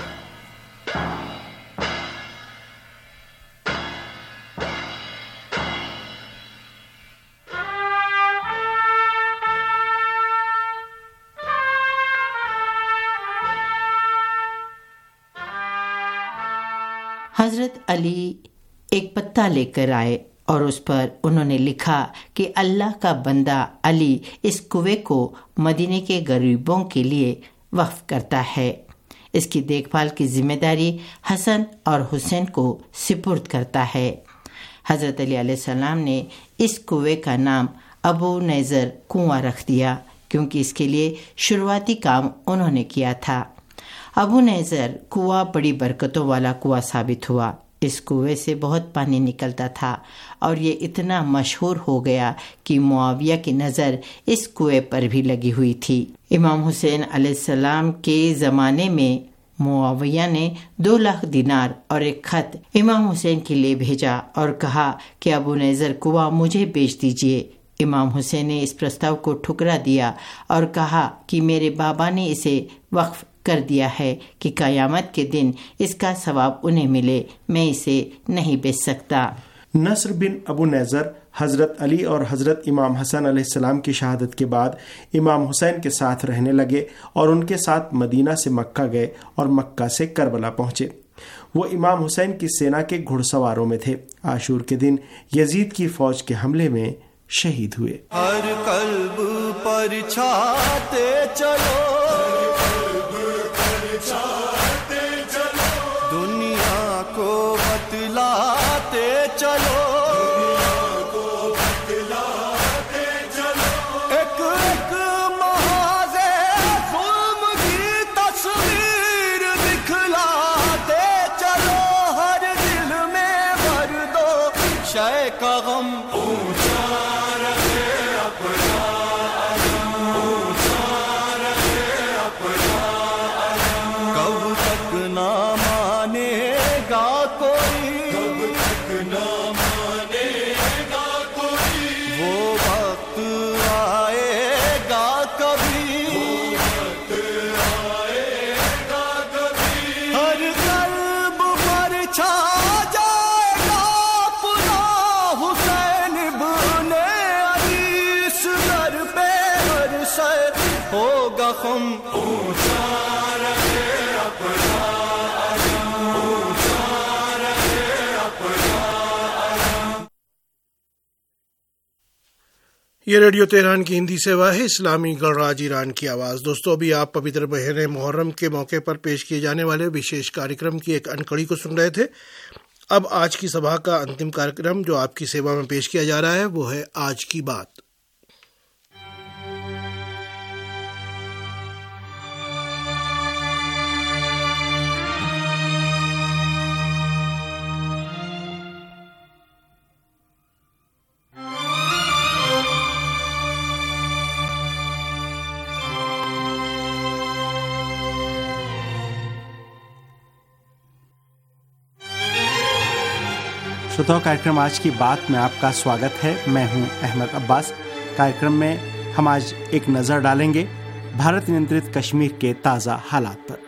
हज़रत अली एक पत्ता लेकर आए और उस पर उन्होंने लिखा कि अल्लाह का बंदा अली इस कुएं को मदीने के गरीबों के लिए वक्फ करता है। इसकी देखभाल की जिम्मेदारी हसन और हुसैन को सिपुर्द करता है। हज़रत अली अलैहिस्सलाम ने इस कुएं का नाम अबू नज़र कुआं रख दिया, क्योंकि इसके लिए शुरुआती काम उन्होंने किया था। अबू नज़र कुआं बड़ी बरकतों वाला कुआं साबित हुआ। इस कुएं से बहुत पानी निकलता था और ये इतना मशहूर हो गया कि मुआविया की नज़र इस कुएं पर भी लगी हुई थी। इमाम हुसैन अलैहिस्सलाम के ज़माने में मुआविया ने दो लाख दिनार और एक खत इमाम हुसैन के लिए भेजा और कहा कि अबू नज़र कुआं मुझे बेच दीजिए। इमाम हुसैन ने इस प्रस्ताव को ठुकरा दिया और कहा कि मेरे बाबा ने इसे वक्फ कर दिया है कि क़यामत के दिन इसका सवाब उन्हें मिले। मैं इसे नहीं बेच सकता। नस्र बिन अबू नज़र हज़रत अली और हज़रत इमाम हसन अलैहिस्सलाम की शहादत के बाद इमाम हुसैन के साथ रहने लगे और उनके साथ मदीना से मक्का गए और मक्का से करबला पहुँचे। वो इमाम हुसैन की सेना के घुड़सवारों में थे। आशूर के दिन यजीद की फौज के हमले में शहीद हुए। हर कल्ब पर छाते चलो, दुनिया को बतलाते चलो, एक एक महाज़े ज़ुल्म की तस्वीर दिखलाते चलो, हर दिल में भर दो शय का गम, ये रेडियो तेहरान की हिंदी सेवा है, इस्लामी गणराज ईरान की आवाज़। दोस्तों, अभी आप पवित्र महीने मुहर्रम के मौके पर पेश किए जाने वाले विशेष कार्यक्रम की एक अनकड़ी को सुन रहे थे। अब आज की सभा का अंतिम कार्यक्रम जो आपकी सेवा में पेश किया जा रहा है वो है आज की बात। श्रोताओं, कार्यक्रम आज की बात में आपका स्वागत है। मैं हूं अहमद अब्बास। कार्यक्रम में हम आज एक नजर डालेंगे भारत नियंत्रित कश्मीर के ताजा हालात पर।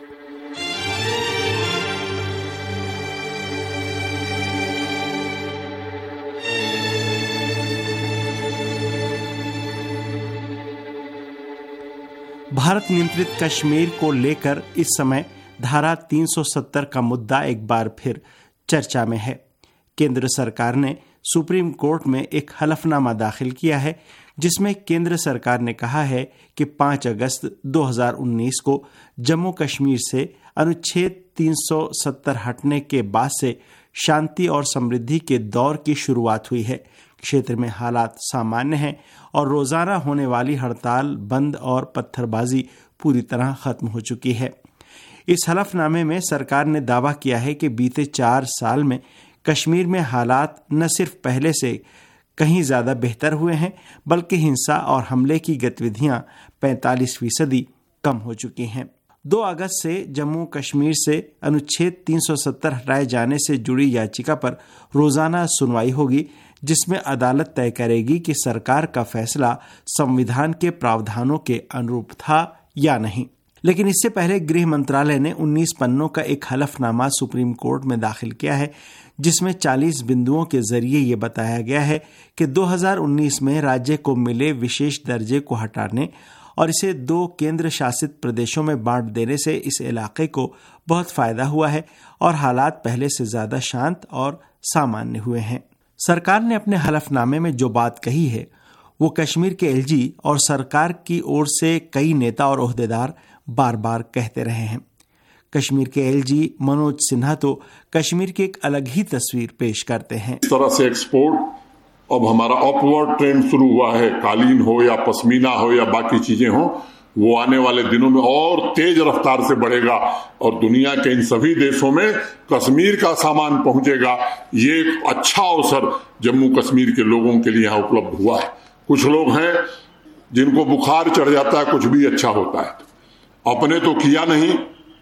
भारत नियंत्रित कश्मीर को लेकर इस समय धारा तीन सौ सत्तर का मुद्दा एक बार फिर चर्चा में है। केंद्र सरकार ने सुप्रीम कोर्ट में एक हलफनामा दाखिल किया है, जिसमें केंद्र सरकार ने कहा है कि पाँच अगस्त दो हज़ार उन्नीस को जम्मू कश्मीर से अनुच्छेद तीन सौ सत्तर हटने के बाद से शांति और समृद्धि के दौर की शुरुआत हुई है। क्षेत्र में हालात सामान्य हैं और रोजाना होने वाली हड़ताल, बंद और पत्थरबाजी पूरी तरह खत्म हो चुकी है। इस हलफनामे में सरकार ने दावा किया है कि बीते चार साल में कश्मीर में हालात न सिर्फ पहले से कहीं ज्यादा बेहतर हुए हैं, बल्कि हिंसा और हमले की गतिविधियां पैंतालीस फीसदी कम हो चुकी हैं। दो अगस्त से जम्मू कश्मीर से अनुच्छेद तीन सौ सत्तर हटाए जाने से जुड़ी याचिका पर रोजाना सुनवाई होगी, जिसमें अदालत तय करेगी कि सरकार का फैसला संविधान के प्रावधानों के अनुरूप था या नहीं। लेकिन इससे पहले गृह मंत्रालय ने उन्नीस पन्नों का एक हलफनामा सुप्रीम कोर्ट में दाखिल किया है, जिसमें चालीस बिंदुओं के जरिए ये बताया गया है कि दो हज़ार उन्नीस में राज्य को मिले विशेष दर्जे को हटाने और इसे दो केंद्र शासित प्रदेशों में बांट देने से इस इलाके को बहुत फायदा हुआ है और हालात पहले से ज्यादा शांत और सामान्य हुए हैं। सरकार ने अपने हलफनामे में जो बात कही है वो कश्मीर के एलजी और सरकार की ओर से कई नेता और ओहदेदार बार बार कहते रहे हैं। कश्मीर के एलजी मनोज सिन्हा तो कश्मीर की एक अलग ही तस्वीर पेश करते हैं। इस तरह से एक्सपोर्ट अब हमारा अपवर्ड ट्रेंड शुरू हुआ है, कालीन हो या पश्मीना हो या बाकी चीजें हो, वो आने वाले दिनों में और तेज रफ्तार से बढ़ेगा और दुनिया के इन सभी देशों में कश्मीर का सामान पहुंचेगा। ये एक अच्छा अवसर जम्मू कश्मीर के लोगों के लिए यहाँ उपलब्ध हुआ है। कुछ लोग हैं जिनको बुखार चढ़ जाता है, कुछ भी अच्छा होता है, अपने तो किया नहीं,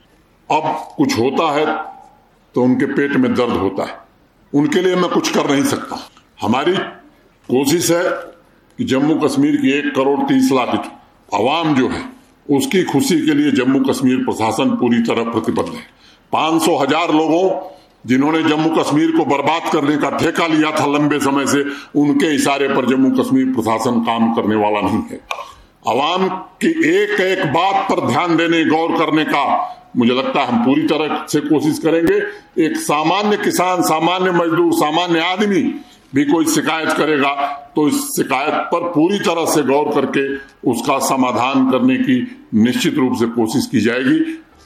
अब कुछ होता है तो उनके पेट में दर्द होता है, उनके लिए मैं कुछ कर नहीं सकता। हमारी कोशिश है कि जम्मू कश्मीर की एक करोड़ तीस लाख आवाम जो है उसकी खुशी के लिए जम्मू कश्मीर प्रशासन पूरी तरह प्रतिबद्ध है। पांच सौ हजार लोगों जिन्होंने जम्मू कश्मीर को बर्बाद करने का ठेका लिया था लंबे समय से, उनके इशारे पर जम्मू कश्मीर प्रशासन काम करने वाला नहीं है। आवाम की एक एक बात पर ध्यान देने, गौर करने का मुझे लगता है हम पूरी तरह से कोशिश करेंगे। एक सामान्य किसान, सामान्य मजदूर, सामान्य आदमी भी कोई शिकायत करेगा तो इस शिकायत पर पूरी तरह से गौर करके उसका समाधान करने की निश्चित रूप से कोशिश की जाएगी।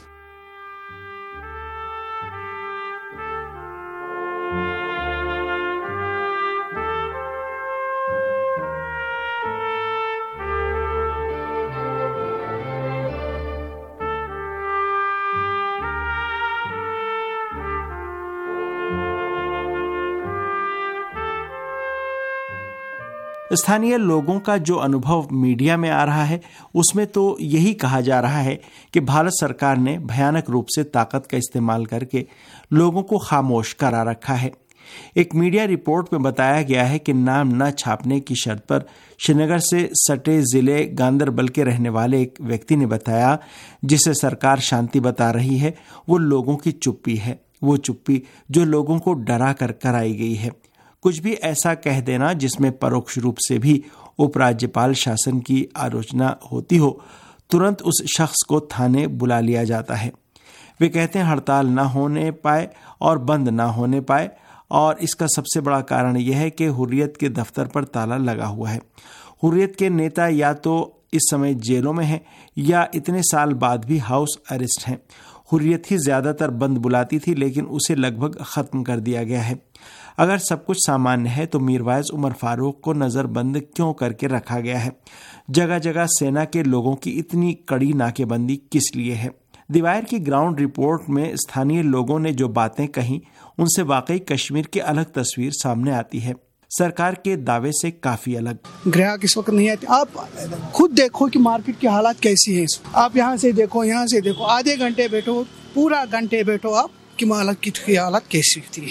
स्थानीय लोगों का जो अनुभव मीडिया में आ रहा है उसमें तो यही कहा जा रहा है कि भारत सरकार ने भयानक रूप से ताकत का इस्तेमाल करके लोगों को खामोश करा रखा है। एक मीडिया रिपोर्ट में बताया गया है कि नाम न छापने की शर्त पर श्रीनगर से सटे जिले गांदरबल के रहने वाले एक व्यक्ति ने बताया, जिसे सरकार शांति बता रही है वो लोगों की चुप्पी है, वो चुप्पी जो लोगों को डरा कर कराई गई है। कुछ भी ऐसा कह देना जिसमें परोक्ष रूप से भी उपराज्यपाल शासन की आलोचना होती हो, तुरंत उस शख्स को थाने बुला लिया जाता है। वे कहते हैं हड़ताल ना होने पाए और बंद ना होने पाए, और इसका सबसे बड़ा कारण यह है कि हुर्रियत के दफ्तर पर ताला लगा हुआ है। हुर्रियत के नेता या तो इस समय जेलों में हैं या इतने साल बाद भी हाउस अरेस्ट हैं। हुर्रियत ही ज्यादातर बंद बुलाती थी, लेकिन उसे लगभग खत्म कर दिया गया है। अगर सब कुछ सामान्य है तो मीरवाइज उमर फारूक को नजरबंद क्यों करके रखा गया है? जगह जगह सेना के लोगों की इतनी कड़ी नाकेबंदी किस लिए है? दीवार की ग्राउंड रिपोर्ट में स्थानीय लोगों ने जो बातें कही उनसे वाकई कश्मीर की अलग तस्वीर सामने आती है, सरकार के दावे से काफी अलग। ग्राहक इस वक्त नहीं आते। आप खुद देखो कि मार्केट की हालात कैसी है। आप यहाँ से देखो, यहाँ से देखो, आधे घंटे बैठो, पूरा घंटे बैठो, आप की मालक की हालत कैसी थी।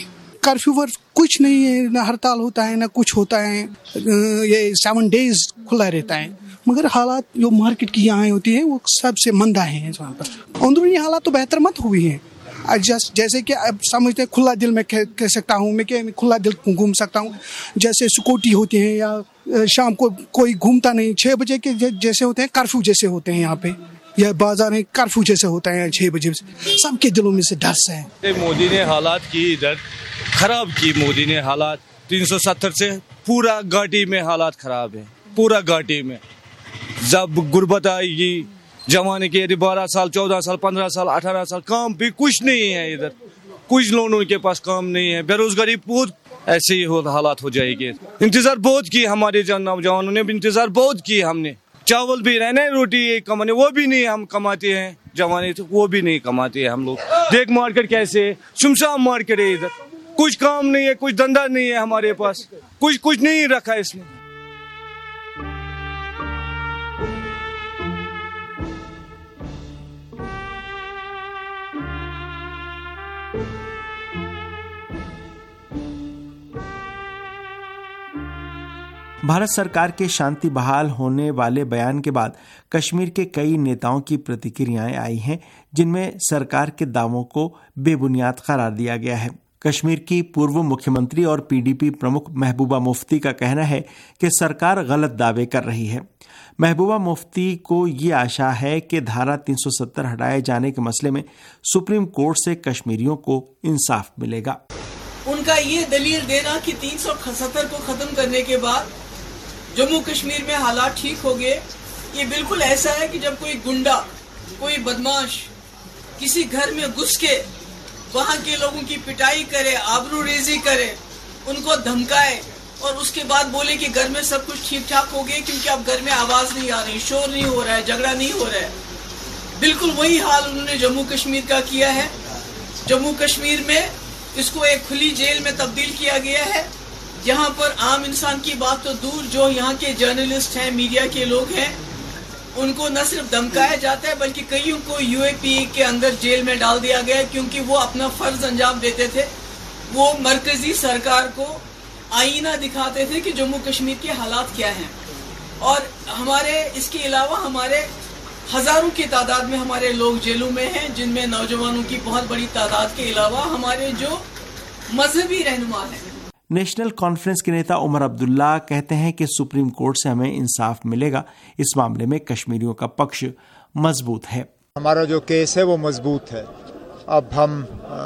कर्फ्यू वर्फ कुछ नहीं है, ना हड़ताल होता है ना कुछ होता है, ये सेवन डेज खुला रहता है। मगर हालात जो मार्केट की यहाँ होती है वो सबसे मंदा है। वहाँ पर अंदरूनी हालात तो बेहतर मत हुई हैं। जस्ट जैसे कि अब समझते हैं खुला दिल में कह, कह सकता हूँ मैं कि खुला दिल घूम सकता हूँ। जैसे सिक्योरिटी होती है या शाम को कोई घूमता नहीं, छः बजे के जैसे होते हैं कर्फ्यू जैसे होते हैं यहाँ पे, या बाजार में कर्फ्यू जैसे होता है छः बजे से, सबके दिलों में से डर से है। मोदी ने हालात की इधर खराब की, मोदी ने हालात तीन सौ सत्तर से पूरा घाटी में हालात खराब है, पूरा घाटी में। जब गुर्बत आएगी जमाने के यदि बारह साल चौदह साल पंद्रह साल अठारह साल काम भी कुछ नहीं है इधर, कुछ लोगों के पास काम नहीं है, बेरोजगारी बहुत ऐसे ही हो हालात हो जाएगी। इंतजार बहुत की हमारे नौजवानों ने, इंतजार बहुत की हमने, चावल भी रहना रोटी कमाने वो भी नहीं हम कमाते हैं, जमाने तो वो भी नहीं कमाते हैं हम लोग। देख मार्केट कैसे सुमसाम मार्केट है इधर, कुछ काम नहीं है, कुछ धंधा नहीं है हमारे पास, कुछ कुछ नहीं रखा इसने। भारत सरकार के शांति बहाल होने वाले बयान के बाद कश्मीर के कई नेताओं की प्रतिक्रियाएं आई हैं, जिनमें सरकार के दावों को बेबुनियाद करार दिया गया है। कश्मीर की पूर्व मुख्यमंत्री और पीडीपी प्रमुख महबूबा मुफ्ती का कहना है कि सरकार गलत दावे कर रही है। महबूबा मुफ्ती को ये आशा है कि धारा तीन सौ सत्तर हटाए जाने के मसले में सुप्रीम कोर्ट से कश्मीरियों को इंसाफ मिलेगा। उनका ये दलील देना कि तीन सौ सत्तर को खत्म करने के बाद जम्मू कश्मीर में हालात ठीक हो गए, ये बिल्कुल ऐसा है कि जब कोई गुंडा, कोई बदमाश किसी घर में घुस के वहाँ के लोगों की पिटाई करे, आबरूरेजी करे, उनको धमकाए और उसके बाद बोले कि घर में सब कुछ ठीक ठाक हो गया क्योंकि अब घर में आवाज नहीं आ रही, शोर नहीं हो रहा है, झगड़ा नहीं हो रहा है। बिल्कुल वही हाल उन्होंने जम्मू कश्मीर का किया है। जम्मू कश्मीर में इसको एक खुली जेल में तब्दील किया गया है, यहाँ पर आम इंसान की बात तो दूर, जो यहाँ के जर्नलिस्ट हैं, मीडिया के लोग हैं, उनको न सिर्फ धमकाया जाता है बल्कि कईयों को यूएपी के अंदर जेल में डाल दिया गया क्योंकि वो अपना फर्ज अंजाम देते थे। वो मरकजी सरकार को आईना दिखाते थे कि जम्मू कश्मीर के हालात क्या हैं। और हमारे इसके अलावा हमारे हजारों की तादाद में हमारे लोग जेलों में हैं, जिनमें नौजवानों की बहुत बड़ी तादाद के अलावा हमारे जो मजहबी रहनुमा हैं। नेशनल कॉन्फ्रेंस के नेता उमर अब्दुल्ला कहते हैं कि सुप्रीम कोर्ट से हमें इंसाफ मिलेगा। इस मामले में कश्मीरियों का पक्ष मजबूत है। हमारा जो केस है वो मजबूत है। अब हम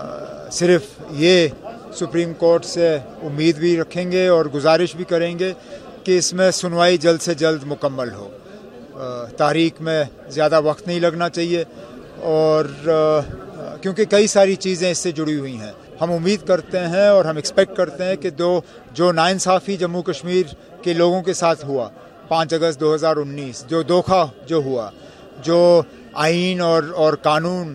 आ, सिर्फ ये सुप्रीम कोर्ट से उम्मीद भी रखेंगे और गुजारिश भी करेंगे कि इसमें सुनवाई जल्द से जल्द मुकम्मल हो। तारीख में ज़्यादा वक्त नहीं लगना चाहिए और आ, क्योंकि कई सारी चीज़ें इससे जुड़ी हुई हैं। हम उम्मीद करते हैं और हम एक्सपेक्ट करते हैं कि दो जो नाइंसाफ़ी जम्मू कश्मीर के लोगों के साथ हुआ पाँच अगस्त दो हज़ार उन्नीस, जो धोखा जो हुआ, जो आईन और और कानून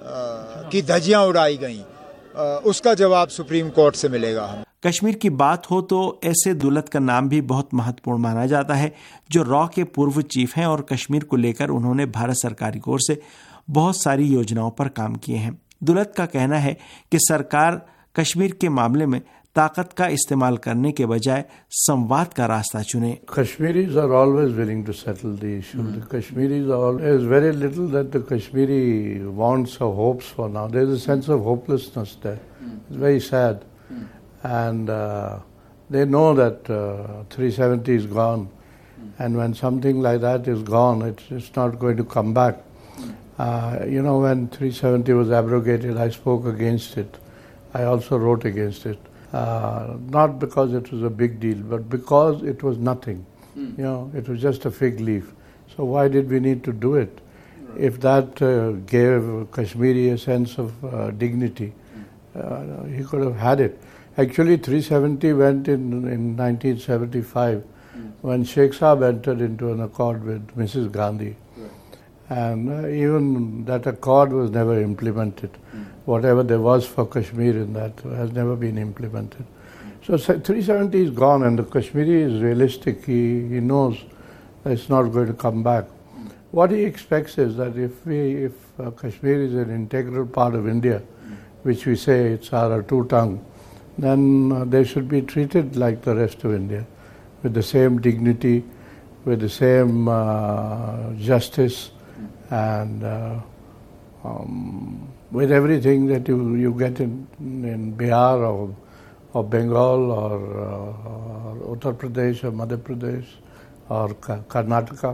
आ, की धज्जियां उड़ाई गईं, उसका जवाब सुप्रीम कोर्ट से मिलेगा। हम कश्मीर की बात हो तो ऐसे दुलत का नाम भी बहुत महत्वपूर्ण माना जाता है, जो रॉ के पूर्व चीफ हैं और कश्मीर को लेकर उन्होंने भारत सरकार की ओर से बहुत सारी योजनाओं पर काम किए हैं। दुलत का कहना है कि सरकार कश्मीर के मामले में ताकत का इस्तेमाल करने के बजाय संवाद का रास्ता चुने। Kashmiris are always willing to settle the issue. Mm. The Kashmiris are always very little that the Kashmiri wants or hopes for now. There is a sense of hopelessness there. Mm. It's very sad. Mm. And uh, they know that uh, three seventy is gone. Mm. And when something like that is gone, it's, it's not going to come back. Mm. Uh, you know, when three seventy was abrogated, I spoke against it. I also wrote against it. Uh, not because it was a big deal, but because it was nothing. Mm. You know, it was just a fig leaf. So why did we need to do it? Right. If that uh, gave Kashmiri a sense of uh, dignity, mm. uh, he could have had it. Actually, three seventy went in in nineteen seventy-five mm. when Sheikh Saab entered into an accord with Missus Gandhi. And uh, even that accord was never implemented. Mm. Whatever there was for Kashmir in that has never been implemented. Mm. So three seventy is gone, and the Kashmiri is realistic. He, he knows that it's not going to come back. Mm. What he expects is that if we, if uh, Kashmir is an integral part of India, mm. which we say it's our two tongue, then uh, they should be treated like the rest of India, with the same dignity, with the same uh, justice, and uh, um, with everything that you, you get in, in Bihar or, or Bengal or, uh, or Uttar Pradesh or Madhya Pradesh or Ka- Karnataka.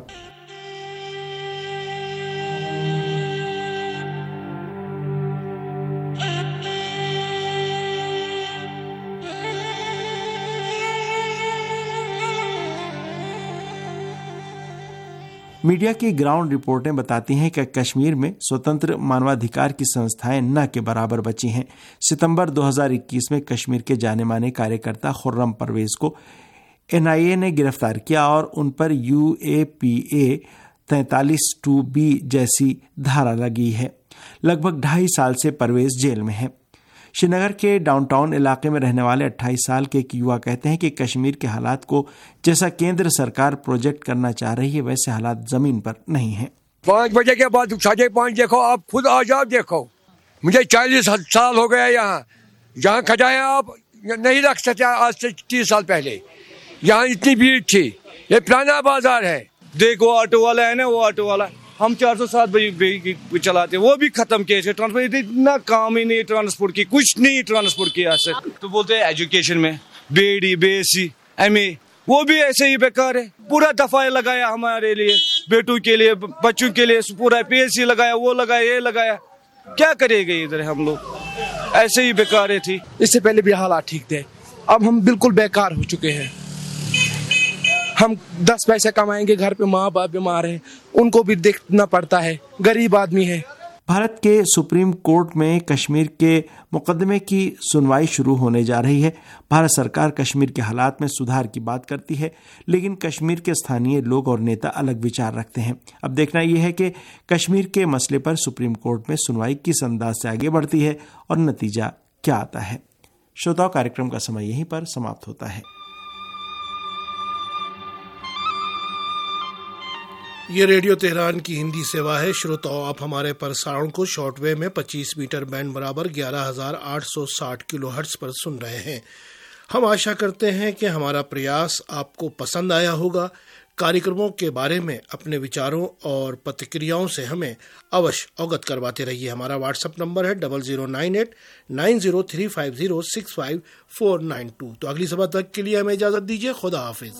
Media की ground रिपोर्टें बताती हैं कि कश्मीर में स्वतंत्र मानवाधिकार की संस्थाएं न के बराबर बची हैं। सितंबर दो हज़ार इक्कीस में कश्मीर के जाने माने कार्यकर्ता खुर्रम परवेज को एन आई ए ने गिरफ्तार किया और उन पर यू ए पी ए तैंतालीस टू बी जैसी धारा लगी है। लगभग ढाई साल से परवेज जेल में है। श्रीनगर के डाउनटाउन इलाके में रहने वाले अट्ठाईस साल के एक युवा कहते हैं कि कश्मीर के हालात को जैसा केंद्र सरकार प्रोजेक्ट करना चाह रही है वैसे हालात जमीन पर नहीं है। पाँच बजे के बाद साढ़े पाँच देखो, आप खुद आ जाओ देखो। मुझे चालीस साल हो गया यहाँ यहाँ खजाया आप नहीं रख सकते। आज से तीस साल पहले यहाँ इतनी भीड़ थी। ये पुराना बाजार है। देखो ऑटो वाला है ना, वो ऑटो वाला हम चार सौ सात बजे चलाते, वो भी खत्म किए थे। ट्रांसपोर्ट इतना काम ही नहीं ट्रांसपोर्ट की, कुछ नहीं ट्रांसपोर्ट किया से। तो बोलते हैं एजुकेशन में B B S C M A, वो भी ऐसे ही बेकार है। पूरा दफा लगाया हमारे लिए, बेटों के लिए, बच्चों के लिए पूरा पी एस सी लगाया, वो लगाया, ये लगाया। क्या करेंगे इधर हम लोग, ऐसे ही बेकार थी। इससे पहले भी हालात ठीक थे, अब हम बिल्कुल बेकार हो चुके हैं। हम दस पैसे कमाएंगे, घर पे माँ बाप बीमार हैं, उनको भी देखना पड़ता है, गरीब आदमी है। भारत के सुप्रीम कोर्ट में कश्मीर के मुकदमे की सुनवाई शुरू होने जा रही है। भारत सरकार कश्मीर के हालात में सुधार की बात करती है, लेकिन कश्मीर के स्थानीय लोग और नेता अलग विचार रखते हैं। अब देखना यह है कि कश्मीर के मसले पर सुप्रीम कोर्ट में सुनवाई किस अंदाज से आगे बढ़ती है और नतीजा क्या आता है। श्रोताओं, कार्यक्रम का समय यहीं पर समाप्त होता है। ये रेडियो तेहरान की हिंदी सेवा है। श्रोताओं, आप हमारे प्रसारण को शॉर्टवेव में पच्चीस मीटर बैंड बराबर ग्यारह हज़ार आठ सौ साठ किलो हर्ट्ज पर सुन रहे हैं। हम आशा करते हैं कि हमारा प्रयास आपको पसंद आया होगा। कार्यक्रमों के बारे में अपने विचारों और प्रतिक्रियाओं से हमें अवश्य अवगत करवाते रहिए। हमारा व्हाट्सएप नंबर है double zero nine eight nine zero three five zero six five four nine two. तो अगली सभा तक के लिए हमें इजाजत दीजिए। खुदा हाफिज।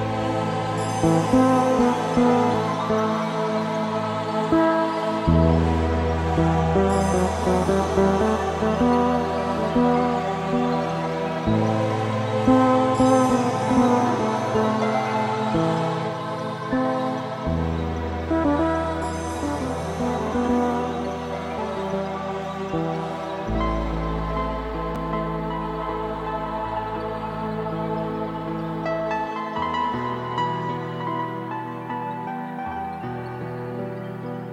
Thank you.